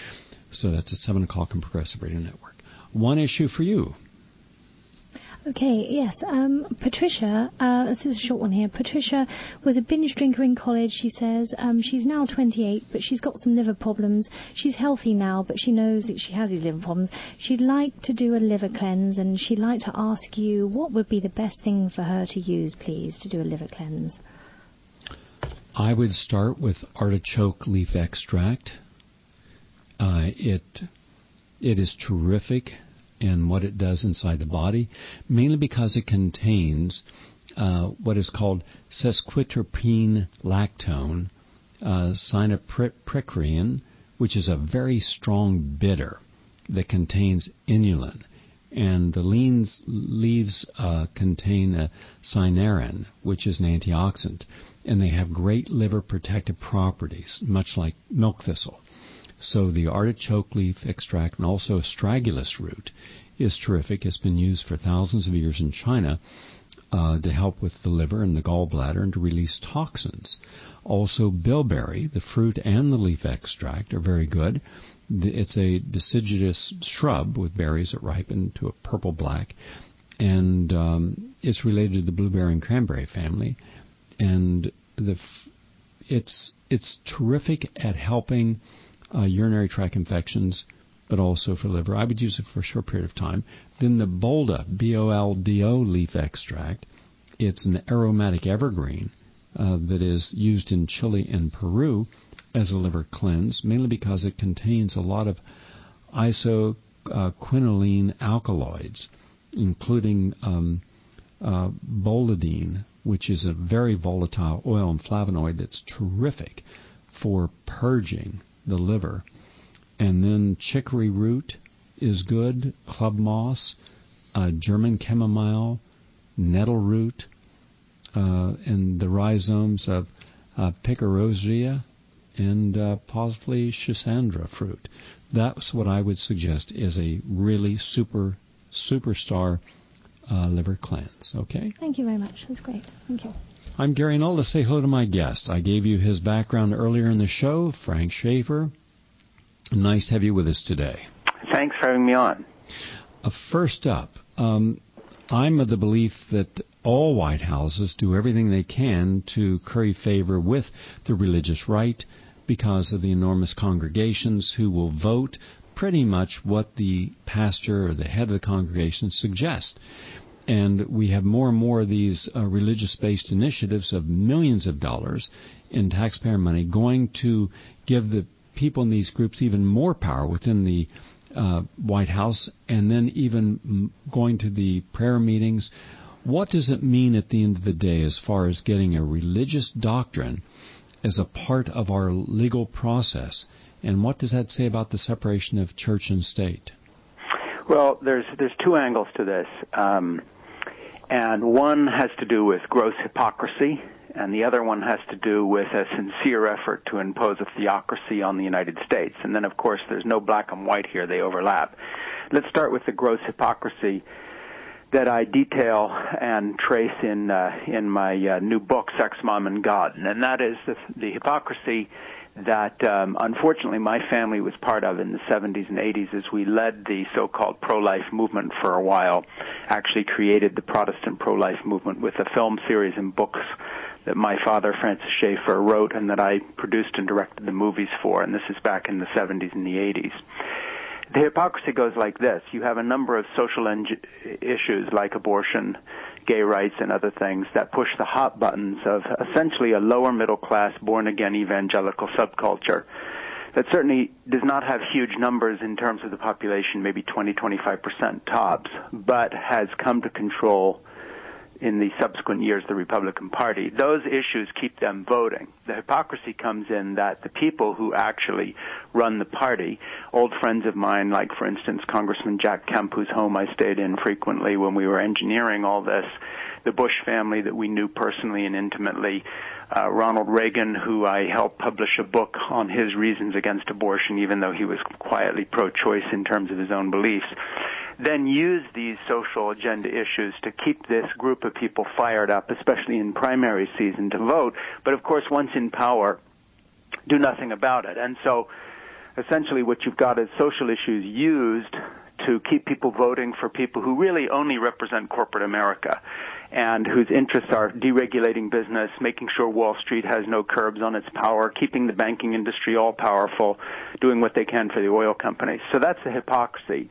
So that's at seven o'clock on Progressive Radio Network. One issue for you. Okay, yes. Um, Patricia, uh, this is a short one here. Patricia was a binge drinker in college, she says. Um, she's now twenty-eight, but she's got some liver problems. She's healthy now, but she knows that she has these liver problems. She'd like to do a liver cleanse, and she'd like to ask you what would be the best thing for her to use, please, to do a liver cleanse. I would start with artichoke leaf extract. Uh, it it is terrific in what it does inside the body, mainly because it contains uh, what is called sesquiterpene lactone, uh, cyanoprichrine, which is a very strong bitter that contains inulin. And the leaves, leaves uh, contain a cynarin, which is an antioxidant, and they have great liver protective properties, much like milk thistle. So the artichoke leaf extract and also astragalus root is terrific. It's been used for thousands of years in China uh, to help with the liver and the gallbladder and to release toxins. Also bilberry, the fruit and the leaf extract are very good. It's a deciduous shrub with berries that ripen to a purple-black, and um, it's related to the blueberry and cranberry family. And the f- it's it's terrific at helping uh, urinary tract infections, but also for liver. I would use it for a short period of time. Then the boldo, B O L D O leaf extract, it's an aromatic evergreen uh, that is used in Chile and Peru as a liver cleanse, mainly because it contains a lot of isoquinoline alkaloids, including um, uh, bolidine, which is a very volatile oil and flavonoid that's terrific for purging the liver. And then chicory root is good, club moss, uh, German chamomile, nettle root, uh, and the rhizomes of uh, Picarosia, and uh, possibly Schisandra fruit. That's what I would suggest is a really super, superstar uh, liver cleanse. Okay? Thank you very much. That's great. Thank you. I'm Gary Null. To say hello to my guest. I gave you his background earlier in the show, Frank Schaefer. Nice to have you with us today. Thanks for having me on. Uh, first up, um, I'm of the belief that all White Houses do everything they can to curry favor with the religious right because of the enormous congregations who will vote pretty much what the pastor or the head of the congregation suggests. And we have more and more of these uh, religious-based initiatives of millions of dollars in taxpayer money going to give the people in these groups even more power within the uh, White House, and then even going to the prayer meetings. What does it mean at the end of the day as far as getting a religious doctrine as a part of our legal process? And what does that say about the separation of church and state? Well, there's there's two angles to this. Um, and one has to do with gross hypocrisy, and the other one has to do with a sincere effort to impose a theocracy on the United States. And then, of course, there's no black and white here. They overlap. Let's start with the gross hypocrisy that I detail and trace in uh, in my uh, new book, Sex, Mom, and God. And that is the, the hypocrisy that, um, unfortunately, my family was part of in the seventies and eighties as we led the so-called pro-life movement for a while, actually created the Protestant pro-life movement with a film series and books that my father, Francis Schaeffer, wrote and that I produced and directed the movies for, and this is back in the seventies and the eighties. The hypocrisy goes like this. You have a number of social en- issues like abortion, gay rights, and other things that push the hot buttons of essentially a lower middle class, born-again evangelical subculture that certainly does not have huge numbers in terms of the population, maybe twenty, twenty-five percent tops, but has come to control in the subsequent years the Republican Party. Those issues keep them voting. The hypocrisy comes in that the people who actually run the party, old friends of mine, like, for instance, Congressman Jack Kemp, whose home I stayed in frequently when we were engineering all this, the Bush family that we knew personally and intimately, uh, Ronald Reagan, who I helped publish a book on his reasons against abortion, even though he was quietly pro-choice in terms of his own beliefs, then use these social agenda issues to keep this group of people fired up, especially in primary season, to vote. But, of course, once in power, do nothing about it. And so essentially what you've got is social issues used to keep people voting for people who really only represent corporate America and whose interests are deregulating business, making sure Wall Street has no curbs on its power, keeping the banking industry all powerful, doing what they can for the oil companies. So that's the hypocrisy.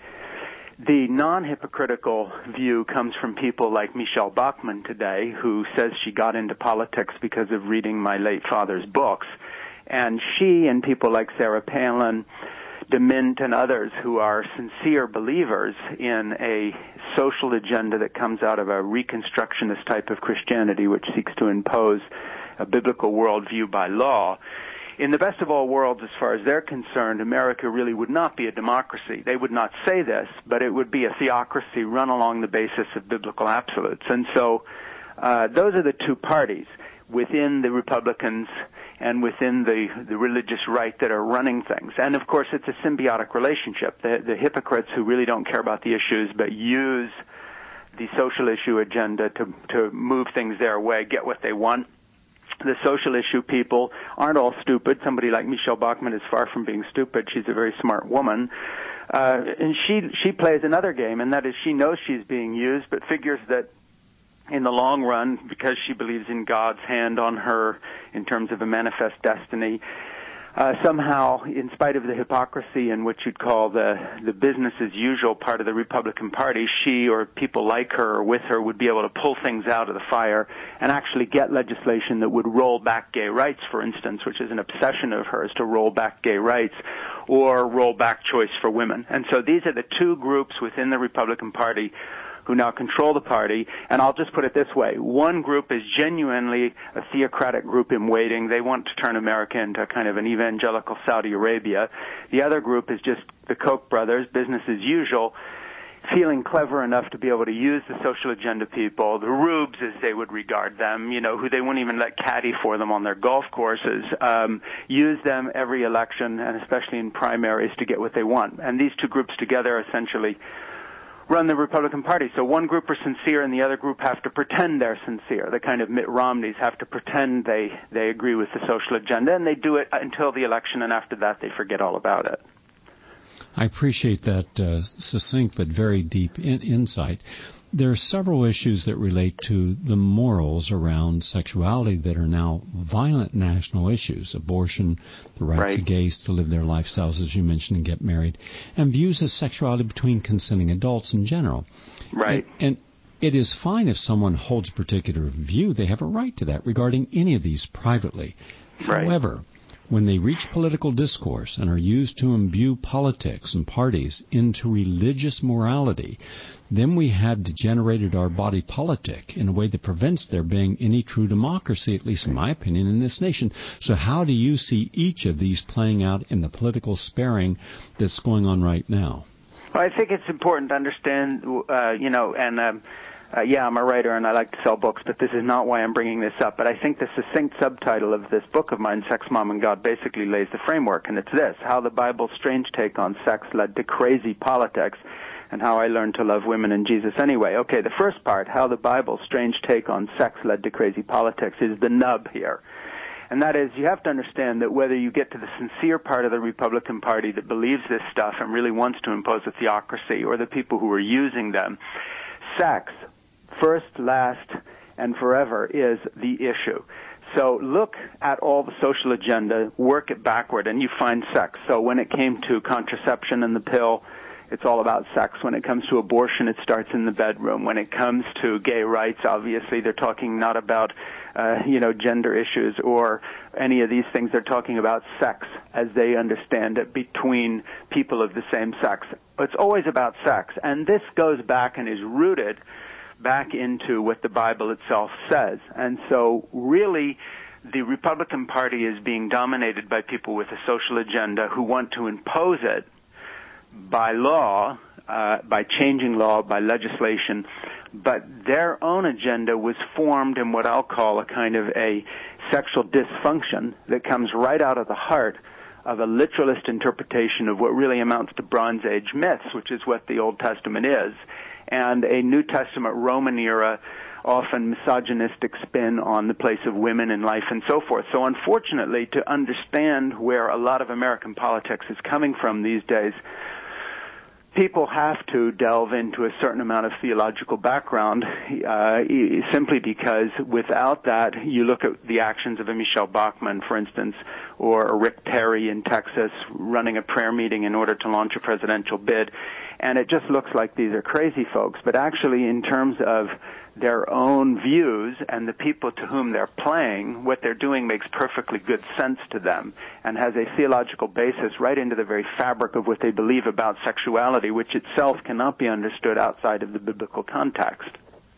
The non-hypocritical view comes from people like Michelle Bachmann today, who says she got into politics because of reading my late father's books. And she and people like Sarah Palin, DeMint, and others who are sincere believers in a social agenda that comes out of a Reconstructionist type of Christianity, which seeks to impose a biblical worldview by law. In the best of all worlds, as far as they're concerned, America really would not be a democracy. They would not say this, but it would be a theocracy run along the basis of biblical absolutes. And so uh, those are the two parties within the Republicans and within the, the religious right that are running things. And, of course, it's a symbiotic relationship. The, the hypocrites who really don't care about the issues but use the social issue agenda to, to move things their way, get what they want. The social issue people aren't all stupid. Somebody like Michelle Bachmann is far from being stupid. She's a very smart woman. Uh, and she she plays another game, and that is she knows she's being used, but figures that in the long run, because she believes in God's hand on her in terms of a manifest destiny, uh, somehow, in spite of the hypocrisy in what you'd call the, the business as usual part of the Republican Party, she or people like her or with her would be able to pull things out of the fire and actually get legislation that would roll back gay rights, for instance, which is an obsession of hers, to roll back gay rights, or roll back choice for women. And so these are the two groups within the Republican Party who now control the party. And I'll just put it this way. One group is genuinely a theocratic group in waiting. They want to turn America into kind of an evangelical Saudi Arabia. The other group is just the Koch brothers, business as usual, feeling clever enough to be able to use the social agenda people, the rubes as they would regard them, you know, who they wouldn't even let caddy for them on their golf courses, um, use them every election, and especially in primaries, to get what they want. And these two groups together essentially run the Republican Party. So one group are sincere and the other group have to pretend they're sincere. The kind of Mitt Romneys have to pretend they, they agree with the social agenda, and they do it until the election, and after that they forget all about it. I appreciate that uh, succinct but very deep in- insight. There are several issues that relate to the morals around sexuality that are now violent national issues. Abortion, the rights right. of gays to live their lifestyles, as you mentioned, and get married, and views of sexuality between consenting adults in general. Right. And, and it is fine if someone holds a particular view. They have a right to that regarding any of these privately. Right. However, when they reach political discourse and are used to imbue politics and parties into religious morality, then we have degenerated our body politic in a way that prevents there being any true democracy, at least in my opinion, in this nation. So how do you see each of these playing out in the political sparring that's going on right now? Well, I think it's important to understand, uh, you know, and um, uh, yeah, I'm a writer and I like to sell books, but this is not why I'm bringing this up. But I think the succinct subtitle of this book of mine, Sex, Mom, and God, basically lays the framework, and it's this: how the Bible's strange take on sex led to crazy politics, and how I learned to love women and Jesus anyway. Okay, the first part, how the Bible's strange take on sex led to crazy politics, is the nub here. And that is, you have to understand that whether you get to the sincere part of the Republican Party that believes this stuff and really wants to impose a theocracy, or the people who are using them, sex, first, last, and forever, is the issue. So look at all the social agenda, work it backward, and you find sex. So when it came to contraception and the pill, it's all about sex. When it comes to abortion, it starts in the bedroom. When it comes to gay rights, obviously they're talking not about, uh, you know, gender issues or any of these things. They're talking about sex as they understand it between people of the same sex. It's always about sex. And this goes back and is rooted back into what the Bible itself says. And so really, the Republican Party is being dominated by people with a social agenda who want to impose it by law, uh, by changing law, by legislation, but their own agenda was formed in what I'll call a kind of a sexual dysfunction that comes right out of the heart of a literalist interpretation of what really amounts to Bronze Age myths, which is what the Old Testament is, and a New Testament Roman era often misogynistic spin on the place of women in life and so forth. So unfortunately, to understand where a lot of American politics is coming from these days, people have to delve into a certain amount of theological background, uh, simply because without that, you look at the actions of a Michelle Bachmann, for instance, or a Rick Perry in Texas running a prayer meeting in order to launch a presidential bid, and it just looks like these are crazy folks. But actually, in terms of their own views and the people to whom they're playing, what they're doing makes perfectly good sense to them and has a theological basis right into the very fabric of what they believe about sexuality, which itself cannot be understood outside of the biblical context.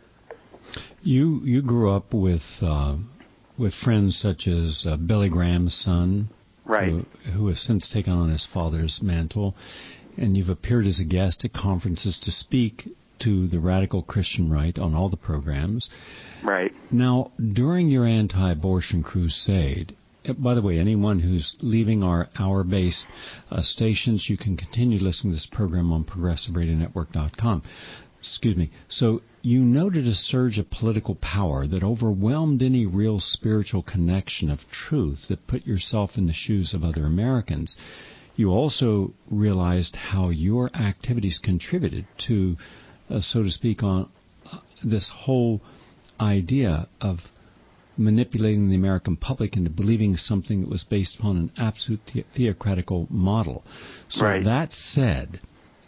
You you grew up with uh, with friends such as uh, Billy Graham's son, right, who, who has since taken on his father's mantle, and you've appeared as a guest at conferences to speak to the radical Christian right on all the programs. Right. Now, during your anti-abortion crusade, by the way, anyone who's leaving our hour-based uh, stations, you can continue listening to this program on progressive radio network dot com. Excuse me. So you noted a surge of political power that overwhelmed any real spiritual connection of truth that put yourself in the shoes of other Americans. You also realized how your activities contributed to Uh, so to speak, on uh, this whole idea of manipulating the American public into believing something that was based upon an absolute the- theocratical model. So right. That said,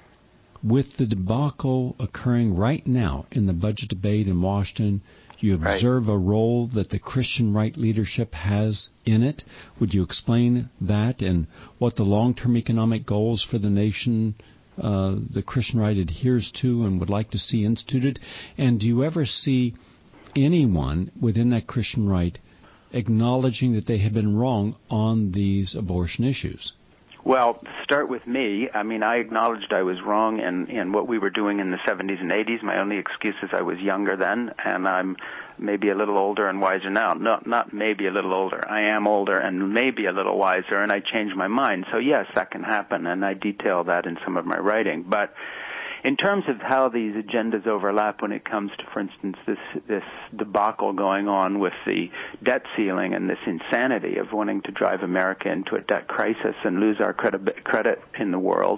with the debacle occurring right now in the budget debate in Washington, you observe right. a role that the Christian right leadership has in it. Would you explain that and what the long-term economic goals for the nation Uh, the Christian right adheres to and would like to see instituted? And do you ever see anyone within that Christian right acknowledging that they have been wrong on these abortion issues? Well, start with me. I mean, I acknowledged I was wrong in, in what we were doing in the seventies and eighties. My only excuse is I was younger then, and I'm maybe a little older and wiser now. Not, not maybe a little older. I am older and maybe a little wiser, and I changed my mind. So, yes, that can happen, and I detail that in some of my writing. But in terms of how these agendas overlap when it comes to, for instance, this this debacle going on with the debt ceiling and this insanity of wanting to drive America into a debt crisis and lose our credit, credit in the world,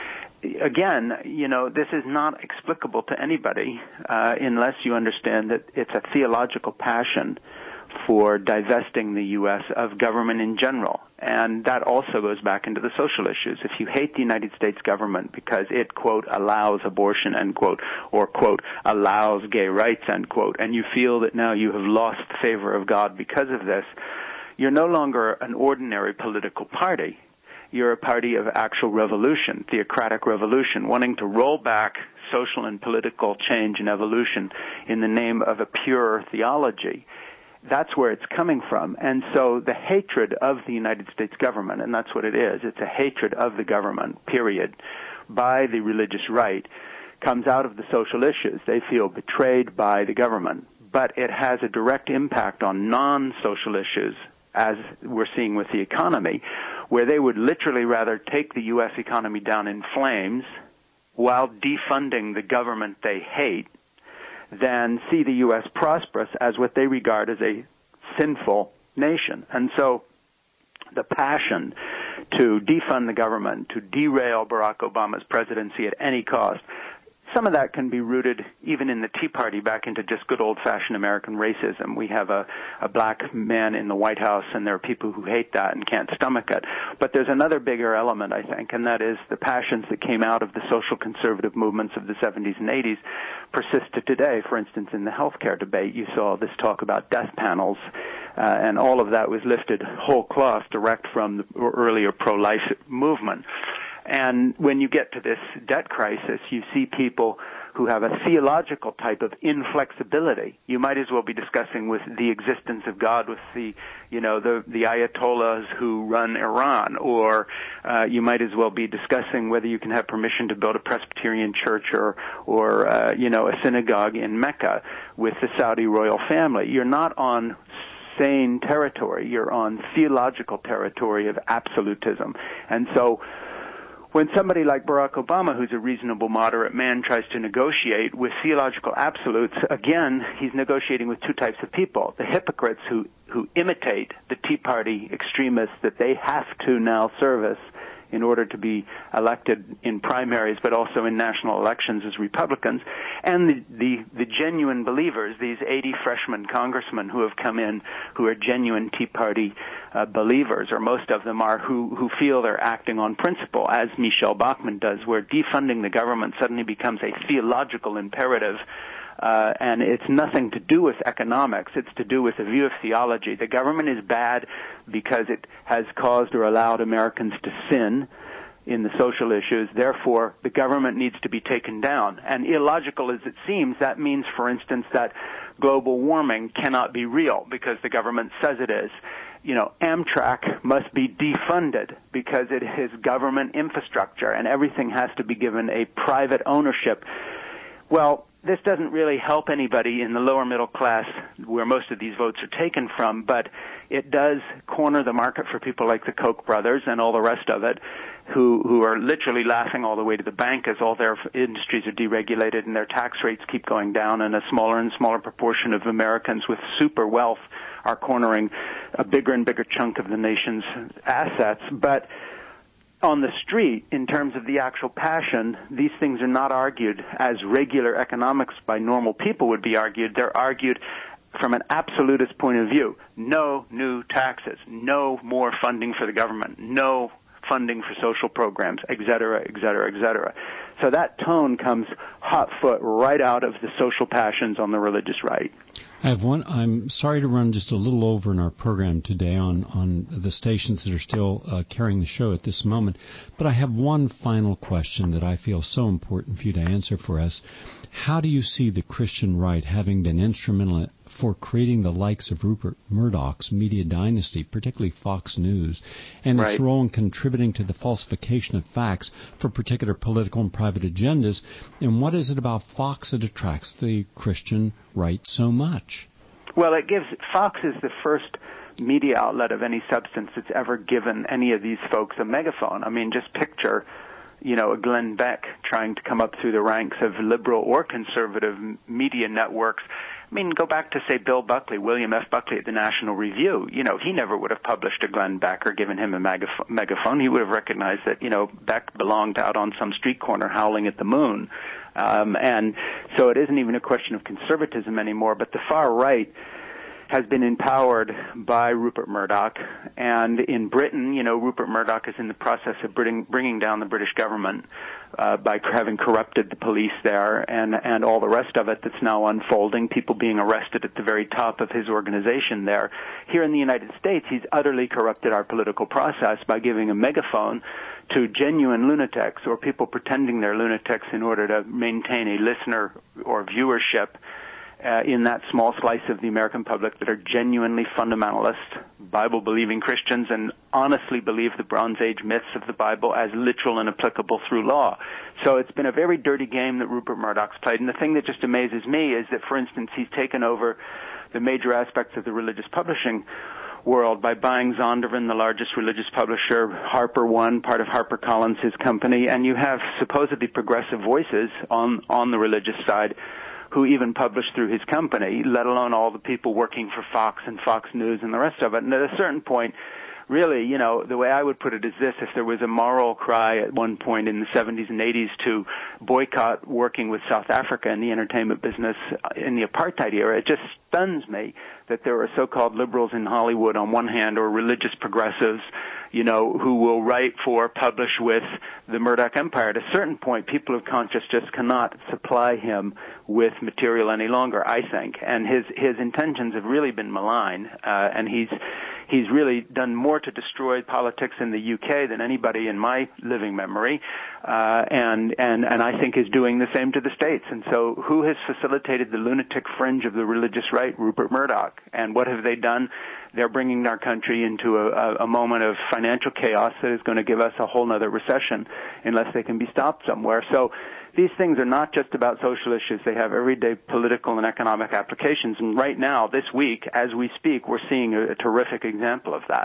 again, you know, this is not explicable to anybody uh, unless you understand that it's a theological passion for divesting the U S of government in general. And that also goes back into the social issues. If you hate the United States government because it, quote, allows abortion, end quote, or, quote, allows gay rights, end quote, and you feel that now you have lost the favor of God because of this, you're no longer an ordinary political party. You're a party of actual revolution, theocratic revolution, wanting to roll back social and political change and evolution in the name of a pure theology. That's where it's coming from. And so the hatred of the United States government, and that's what it is, it's a hatred of the government, period, by the religious right, comes out of the social issues. They feel betrayed by the government. But it has a direct impact on non-social issues, as we're seeing with the economy, where they would literally rather take the U S economy down in flames while defunding the government they hate than see the U S prosperous as what they regard as a sinful nation. And so the passion to defund the government, to derail Barack Obama's presidency at any cost, some of that can be rooted even in the Tea Party back into just good old-fashioned American racism. We have a, a black man in the White House, and there are people who hate that and can't stomach it. But there's another bigger element, I think, and that is the passions that came out of the social conservative movements of the seventies and eighties persisted today. For instance, in the healthcare debate, you saw this talk about death panels, uh, and all of that was lifted whole cloth direct from the earlier pro-life movement. And when you get to this debt crisis, you see people who have a theological type of inflexibility. You might as well be discussing with the existence of God with the, you know, the, the Ayatollahs who run Iran, or uh, you might as well be discussing whether you can have permission to build a Presbyterian church or, or uh, you know, a synagogue in Mecca with the Saudi royal family. You're not on sane territory. You're on theological territory of absolutism. And so when somebody like Barack Obama, who's a reasonable, moderate man, tries to negotiate with theological absolutes, again, he's negotiating with two types of people. The hypocrites who, who imitate the Tea Party extremists that they have to now service in order to be elected in primaries, but also in national elections as Republicans, and the, the, the genuine believers, these eighty freshman congressmen who have come in who are genuine Tea Party uh, believers, or most of them are, who, who feel they're acting on principle, as Michelle Bachmann does, where defunding the government suddenly becomes a theological imperative. Uh, and it's nothing to do with economics. It's to do with a view of theology. The government is bad because it has caused or allowed Americans to sin in the social issues. Therefore, the government needs to be taken down. And illogical as it seems, that means, for instance, that global warming cannot be real because the government says it is. You know, Amtrak must be defunded because it is government infrastructure, and everything has to be given a private ownership. Well, this doesn't really help anybody in the lower middle class where most of these votes are taken from, but it does corner the market for people like the Koch brothers and all the rest of it, who, who are literally laughing all the way to the bank as all their industries are deregulated and their tax rates keep going down, and a smaller and smaller proportion of Americans with super wealth are cornering a bigger and bigger chunk of the nation's assets. But on the street, in terms of the actual passion, these things are not argued as regular economics by normal people would be argued. They're argued from an absolutist point of view. No new taxes, no more funding for the government, no funding for social programs, et cetera, et cetera, et cetera. So that tone comes hot foot right out of the social passions on the religious right. I have one. I'm sorry to run just a little over in our program today on, on the stations that are still uh, carrying the show at this moment, but I have one final question that I feel so important for you to answer for us. How do you see the Christian right having been instrumental for creating the likes of Rupert Murdoch's media dynasty, particularly Fox News, and right. its role in contributing to the falsification of facts for particular political and private agendas? And what is it about Fox that attracts the Christian right so much? Well, it gives Fox is the first media outlet of any substance that's ever given any of these folks a megaphone. I mean, just picture, you know, a Glenn Beck trying to come up through the ranks of liberal or conservative media networks. I mean, go back to, say, Bill Buckley, William F. Buckley at the National Review. You know, he never would have published a Glenn Beck or given him a megaf- megaphone. He would have recognized that, you know, Beck belonged out on some street corner howling at the moon. Um, and so it isn't even a question of conservatism anymore, but the far right has been empowered by Rupert Murdoch. And in Britain, you know, Rupert Murdoch is in the process of bring, bringing down the British government uh, by having corrupted the police there and, and all the rest of it that's now unfolding, people being arrested at the very top of his organization there. Here in the United States, he's utterly corrupted our political process by giving a megaphone to genuine lunatics or people pretending they're lunatics in order to maintain a listener or viewership Uh, in that small slice of the American public that are genuinely fundamentalist, Bible-believing Christians and honestly believe the Bronze Age myths of the Bible as literal and applicable through law. So it's been a very dirty game that Rupert Murdoch's played. And the thing that just amazes me is that, for instance, he's taken over the major aspects of the religious publishing world by buying Zondervan, the largest religious publisher, Harper One, part of HarperCollins, his company, and you have supposedly progressive voices on, on the religious side who even publish through his company, let alone all the people working for Fox and Fox News and the rest of it. And at a certain point, really, you know, the way I would put it is this: if there was a moral cry at one point in the seventies and eighties to boycott working with South Africa in the entertainment business in the apartheid era, it just stuns me that there are so-called liberals in Hollywood on one hand, or religious progressives, you know, who will write for, publish with the Murdoch empire. At a certain point, people of conscience just cannot supply him with material any longer, I think. And his his intentions have really been malign, uh, and he's he's really done more to destroy politics in the U K than anybody in my living memory, uh, and and and I think is doing the same to the States. And so, who has facilitated the lunatic fringe of the religious right? Rupert Murdoch. And what have they done? They're bringing our country into a, a moment of financial chaos that is going to give us a whole other recession unless they can be stopped somewhere. So these things are not just about social issues. They have everyday political and economic applications. And right now, this week, as we speak, we're seeing a, a terrific example of that.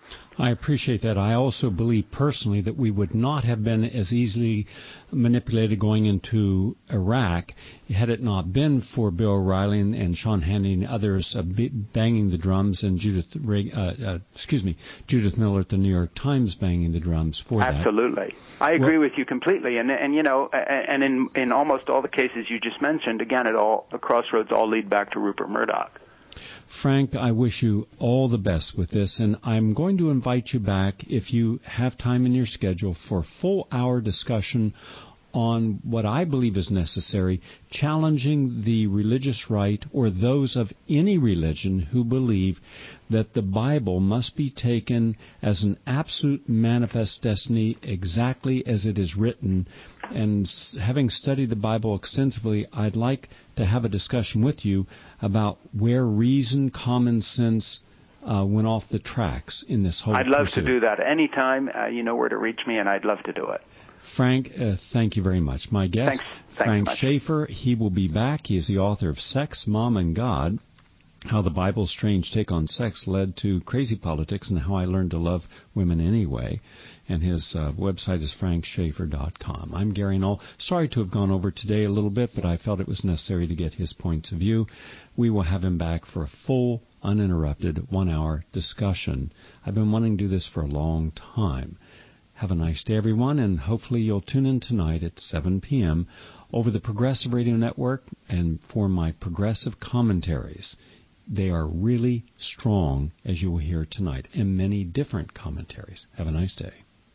I appreciate that. I also believe personally that we would not have been as easily manipulated going into Iraq had it not been for Bill O'Reilly and, and Sean Hannity and others uh, b- banging the drums, and Judith, uh, uh, excuse me, Judith Miller at the New York Times banging the drums for that. Absolutely, I agree well, with you completely. And and you know, and in in almost all the cases you just mentioned, again, it all the crossroads all lead back to Rupert Murdoch. Frank, I wish you all the best with this, and I'm going to invite you back, if you have time in your schedule, for a full-hour discussion on what I believe is necessary, challenging the religious right or those of any religion who believe that the Bible must be taken as an absolute manifest destiny exactly as it is written. And having studied the Bible extensively, I'd like to have a discussion with you about where reason, common sense uh, went off the tracks in this whole I'd love pursuit. to do that anytime. Uh, you know where to reach me, and I'd love to do it. Frank, uh, thank you very much. My guest, Thanks. Frank Thanks Schaeffer, he will be back. He is the author of Sex, Mom, and God, How the Bible's Strange Take on Sex Led to Crazy Politics, and How I Learned to Love Women Anyway. And his uh, website is frank schaeffer dot com. I'm Gary Null. Sorry to have gone over today a little bit, but I felt it was necessary to get his points of view. We will have him back for a full, uninterrupted, one-hour discussion. I've been wanting to do this for a long time. Have a nice day, everyone, and hopefully you'll tune in tonight at seven p.m. over the Progressive Radio Network and for my progressive commentaries. They are really strong, as you will hear tonight, and many different commentaries. Have a nice day.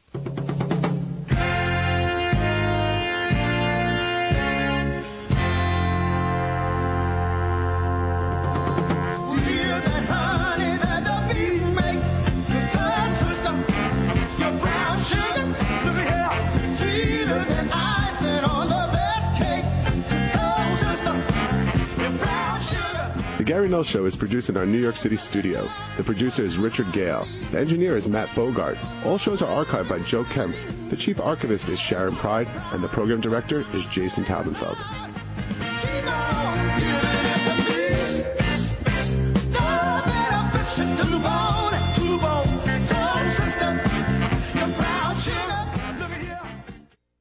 The Gary Null Show is produced in our New York City studio. The producer is Richard Gale. The engineer is Matt Bogart. All shows are archived by Joe Kemp. The chief archivist is Sharon Pride, and the program director is Jason Taubenfeld.